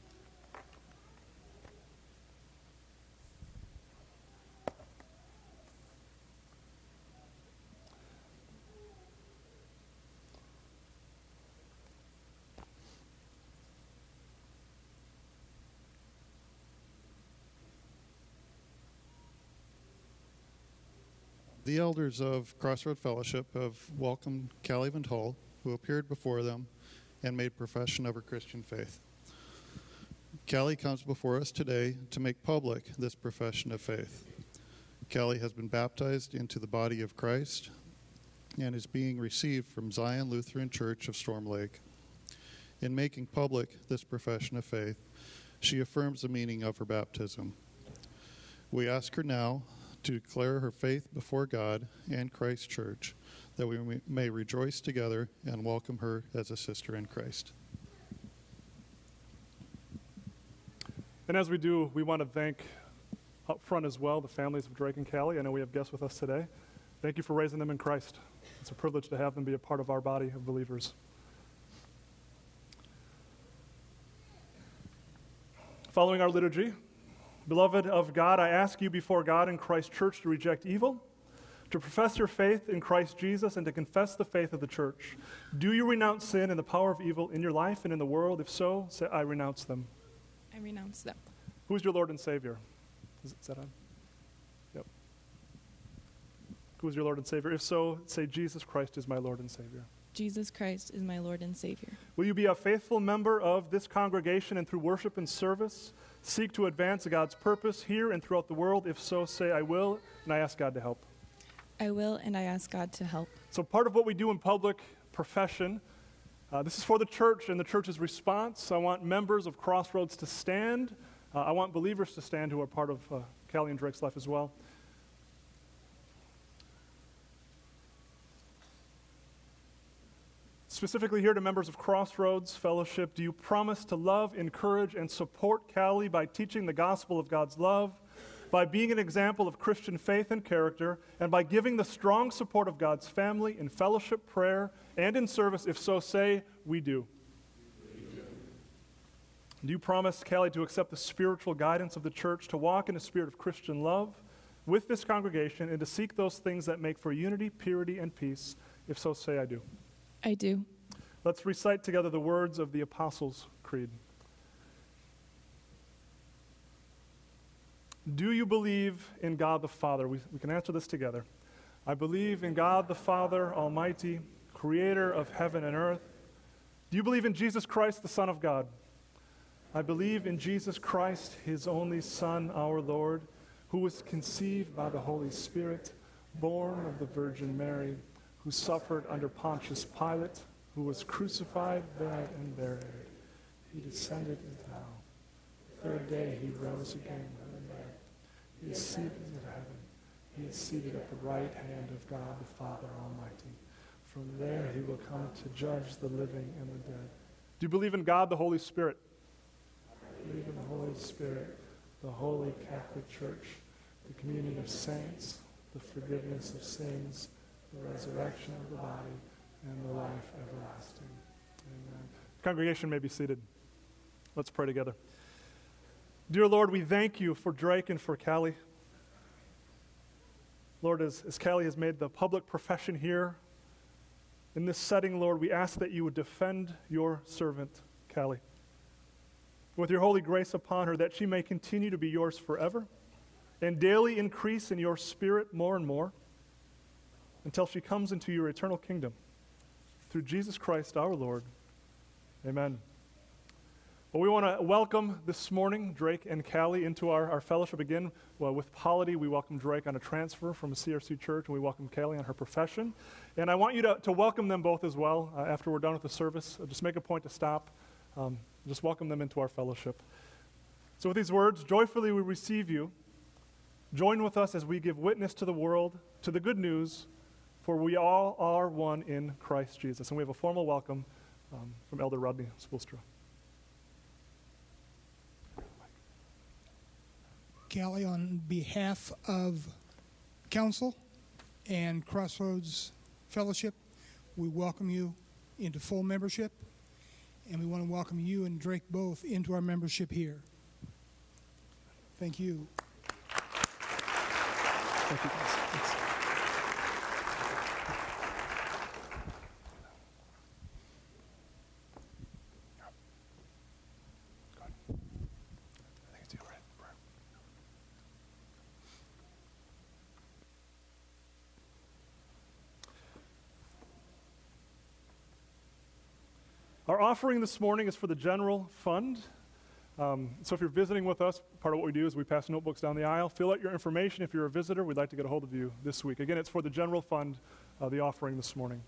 The elders of Crossroad Fellowship have welcomed Callie Van Halt, who appeared before them and made profession of her Christian faith. Callie comes before us today to make public this profession of faith. Callie has been baptized into the body of Christ and is being received from Zion Lutheran Church of Storm Lake. In making public this profession of faith, she affirms the meaning of her baptism. We ask her now to declare her faith before God and Christ Church, that we may rejoice together and welcome her as a sister in Christ. And as we do, we want to thank up front as well the families of Drake and Callie. I know we have guests with us today. Thank you for raising them in Christ. It's a privilege to have them be a part of our body of believers. Following our liturgy, beloved of God, I ask you before God and Christ Church to reject evil, to profess your faith in Christ Jesus and to confess the faith of the church. Do you renounce sin and the power of evil in your life and in the world? If so, say, I renounce them. I renounce them. Who is your Lord and Savior? Is, is that on? Yep. Who is your Lord and Savior? If so, say, Jesus Christ is my Lord and Savior. Jesus Christ is my Lord and Savior. Will you be a faithful member of this congregation and through worship and service seek to advance God's purpose here and throughout the world? If so, say, I will, and I ask God to help. I will, and I ask God to help. So part of what we do in public profession, uh, this is for the church and the church's response. I want members of Crossroads to stand. Uh, I want believers to stand who are part of uh, Callie and Drake's life as well. Specifically here to members of Crossroads Fellowship, do you promise to love, encourage, and support Callie by teaching the gospel of God's love, by being an example of Christian faith and character, and by giving the strong support of God's family in fellowship, prayer, and in service? If so, say, we do. We do. Do you promise, Callie, to accept the spiritual guidance of the church, to walk in a spirit of Christian love with this congregation, and to seek those things that make for unity, purity, and peace? If so, say, I do. I do. Let's recite together the words of the Apostles' Creed. Do you believe in God the Father? We, we can answer this together. I believe in God the Father Almighty, creator of heaven and earth. Do you believe in Jesus Christ, the Son of God? I believe in Jesus Christ, his only Son, our Lord, who was conceived by the Holy Spirit, born of the Virgin Mary, who suffered under Pontius Pilate, who was crucified, died, and buried. He descended into hell. The third day he rose again from the dead. He is seated in heaven. He is seated at the right hand of God the Father Almighty. From there he will come to judge the living and the dead. Do you believe in God the Holy Spirit? I believe in the Holy Spirit, the Holy Catholic Church, the communion of saints, the forgiveness of sins, the resurrection of the body, and the life everlasting. Amen. Congregation may be seated. Let's pray together. Dear Lord, we thank you for Drake and for Callie. Lord, as, as Callie has made the public profession here, in this setting, Lord, we ask that you would defend your servant, Callie, with your holy grace upon her, that she may continue to be yours forever and daily increase in your spirit more and more, until she comes into your eternal kingdom. Through Jesus Christ our Lord. Amen. Well, we want to welcome this morning Drake and Callie into our, our fellowship again. Well, with polity, we welcome Drake on a transfer from a C R C church, and we welcome Callie on her profession. And I want you to, to welcome them both as well uh, after we're done with the service. Uh, just make a point to stop. Um, just welcome them into our fellowship. So with these words, joyfully we receive you. Join with us as we give witness to the world, to the good news, for we all are one in Christ Jesus. And we have a formal welcome um, from Elder Rodney Spoelstra. Callie, on behalf of Council and Crossroads Fellowship, we welcome you into full membership, and we want to welcome you and Drake both into our membership here. Thank you. Thank you, guys. Thanks. Our offering this morning is for the general fund. Um, so if you're visiting with us, part of what we do is we pass notebooks down the aisle. Fill out your information. If you're a visitor, we'd like to get a hold of you this week. Again, it's for the general fund, uh, the offering this morning.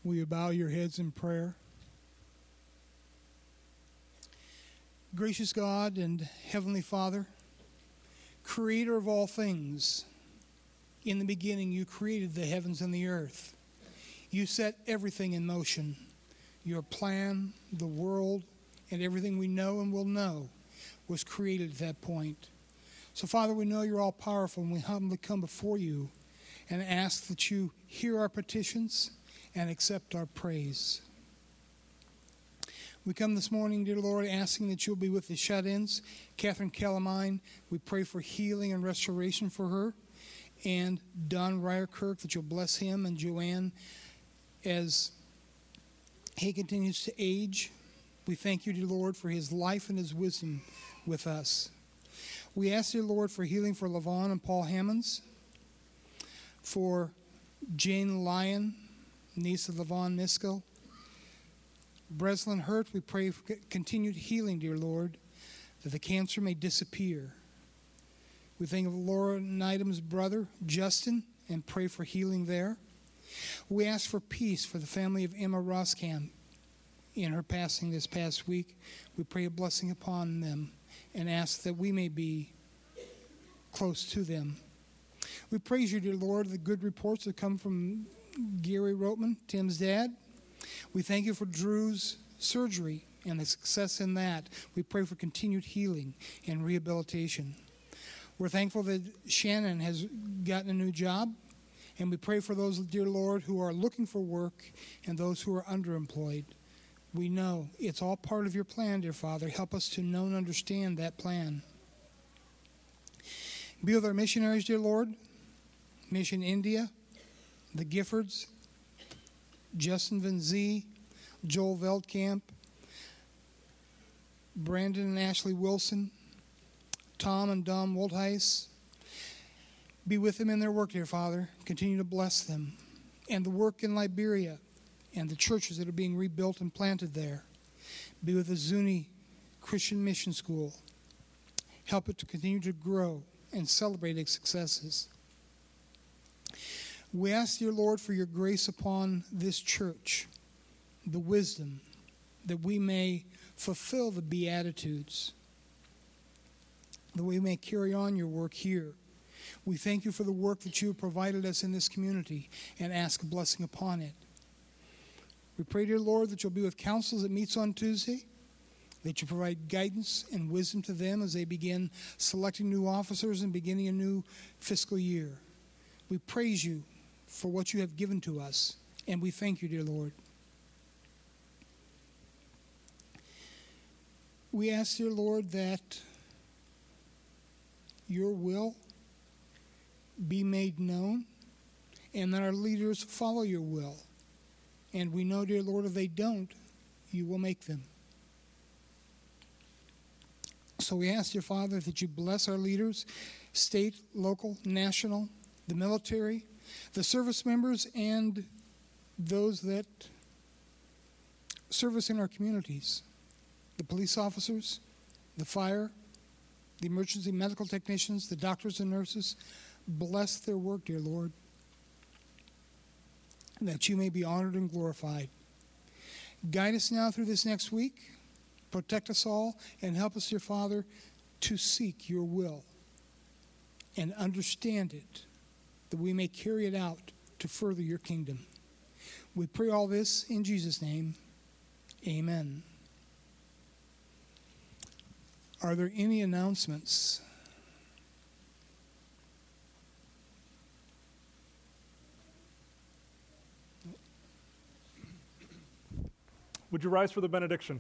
Will you bow your heads in prayer? Gracious God and Heavenly Father, Creator of all things, in the beginning you created the heavens and the earth. You set everything in motion. Your plan, the world, and everything we know and will know was created at that point. So, Father, we know you're all powerful, and we humbly come before you and ask that you hear our petitions and accept our praise. We come this morning, dear Lord, asking that you'll be with the shut-ins. Catherine Calamine, we pray for healing and restoration for her. And Don Ryerkirk, that you'll bless him, and Joanne as he continues to age. We thank you, dear Lord, for his life and his wisdom with us. We ask, dear Lord, for healing for Levon and Paul Hammonds, for Jane Lyon, niece of Levon Miskell. Breslin Hurt, we pray for continued healing, dear Lord, that the cancer may disappear. We think of Laura Neidham's brother, Justin, and pray for healing there. We ask for peace for the family of Emma Roskam in her passing this past week. We pray a blessing upon them and ask that we may be close to them. We praise you, dear Lord, the good reports that come from Gary Rotman, Tim's dad. We thank you for Drew's surgery and the success in that. We pray for continued healing and rehabilitation. We're thankful that Shannon has gotten a new job, and we pray for those, dear Lord, who are looking for work and those who are underemployed. We know it's all part of your plan, dear Father. Help us to know and understand that plan. Be with our missionaries, dear Lord. Mission India, the Giffords, Justin Van Zee, Joel Veldkamp, Brandon and Ashley Wilson, Tom and Dom Woldheis. Be with them in their work, dear Father. Continue to bless them. And the work in Liberia and the churches that are being rebuilt and planted there. Be with the Zuni Christian Mission School. Help it to continue to grow and celebrate its successes. We ask, dear Lord, for your grace upon this church, the wisdom, that we may fulfill the Beatitudes, that we may carry on your work here. We thank you for the work that you have provided us in this community and ask a blessing upon it. We pray, dear Lord, that you'll be with councils that meets on Tuesday, that you provide guidance and wisdom to them as they begin selecting new officers and beginning a new fiscal year. We praise you for what you have given to us, and we thank you, dear Lord. We ask, dear Lord, that your will be made known and that our leaders follow your will. And we know, dear Lord, if they don't, you will make them. So we ask, dear Father, that you bless our leaders, state, local, national, the military, the service members, and those that service in our communities, the police officers, the fire, the emergency medical technicians, the doctors and nurses. Bless their work, dear Lord, that you may be honored and glorified. Guide us now through this next week. Protect us all and help us, dear Father, to seek your will and understand it, that we may carry it out to further your kingdom. We pray all this in Jesus' name. Amen. Are there any announcements? Would you rise for the benediction?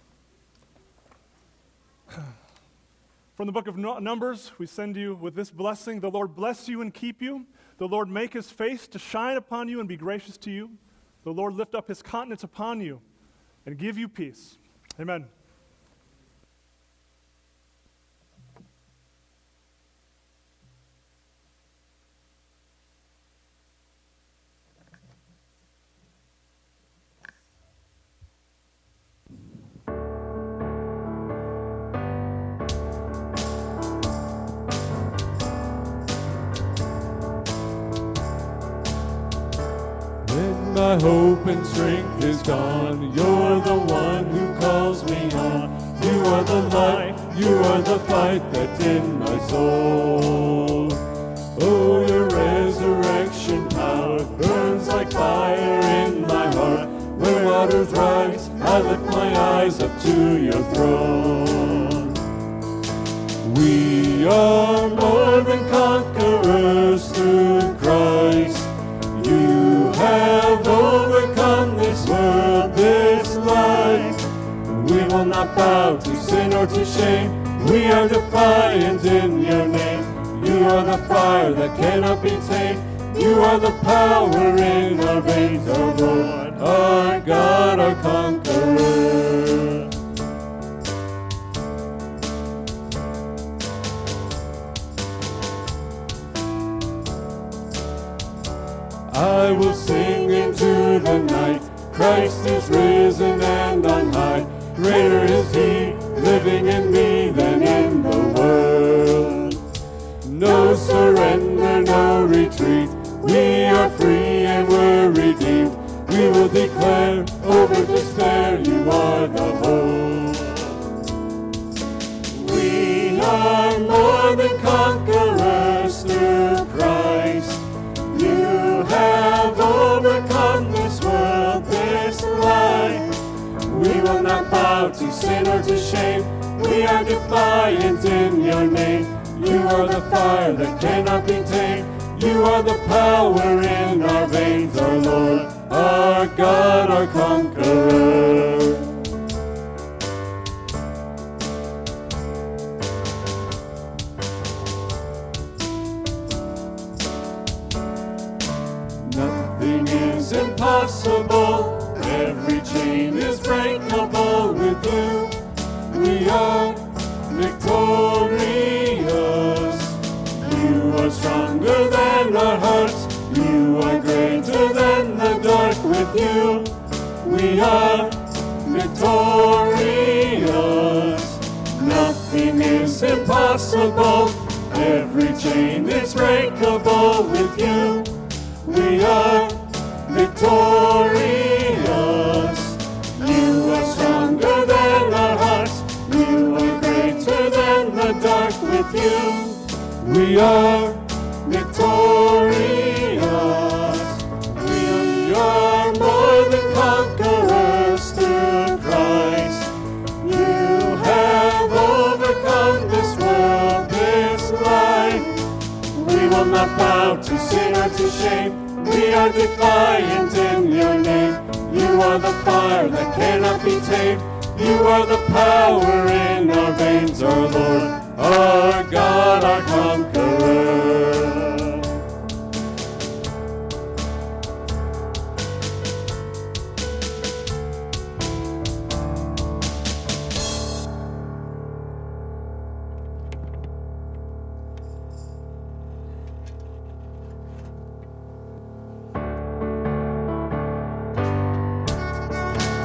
From the book of Numbers, we send you with this blessing. The Lord bless you and keep you. The Lord make his face to shine upon you and be gracious to you. The Lord lift up his countenance upon you and give you peace. Amen. When my hope and strength is gone. You're the one who calls me on. You are the light, you are the fight that's in my soul. Oh, your resurrection power burns like fire in my heart. When waters rise, I lift my eyes up to your throne. We are more than conquerors through Christ. You have overcome this world, this life. We will not bow to sin or to shame. We are defiant in your name. You are the fire that cannot be tamed. You are the power in our veins, our Lord, our God, our conqueror. I will sing into the night. Christ is risen and on high. Greater is he living in me than in the world. No surrender, no retreat. We are free and we're redeemed. We will declare over despair, you are the whole. We are more than conquerors through Christ. You have overcome this world, this life. We will not bow to sin or to shame. We are defiant in your name. You are the fire that cannot be tamed. You are the power in our veins, our Lord, our God, our conqueror. Nothing is impossible. Every chain is breakable with you. We are victorious. You are stronger than our hearts. You are greater than the dark. With you, we are victorious. Nothing is impossible. Every chain is breakable. With you, we are victorious. You are stronger than our hearts. You are greater than the dark. With you, we are victorious. We are more than conquerors through Christ. You have overcome this world, this life. We will not bow to sin or to shame. We are defiant in your name. You are the fire that cannot be tamed. You are the power in our veins, our Lord, our God, our conqueror.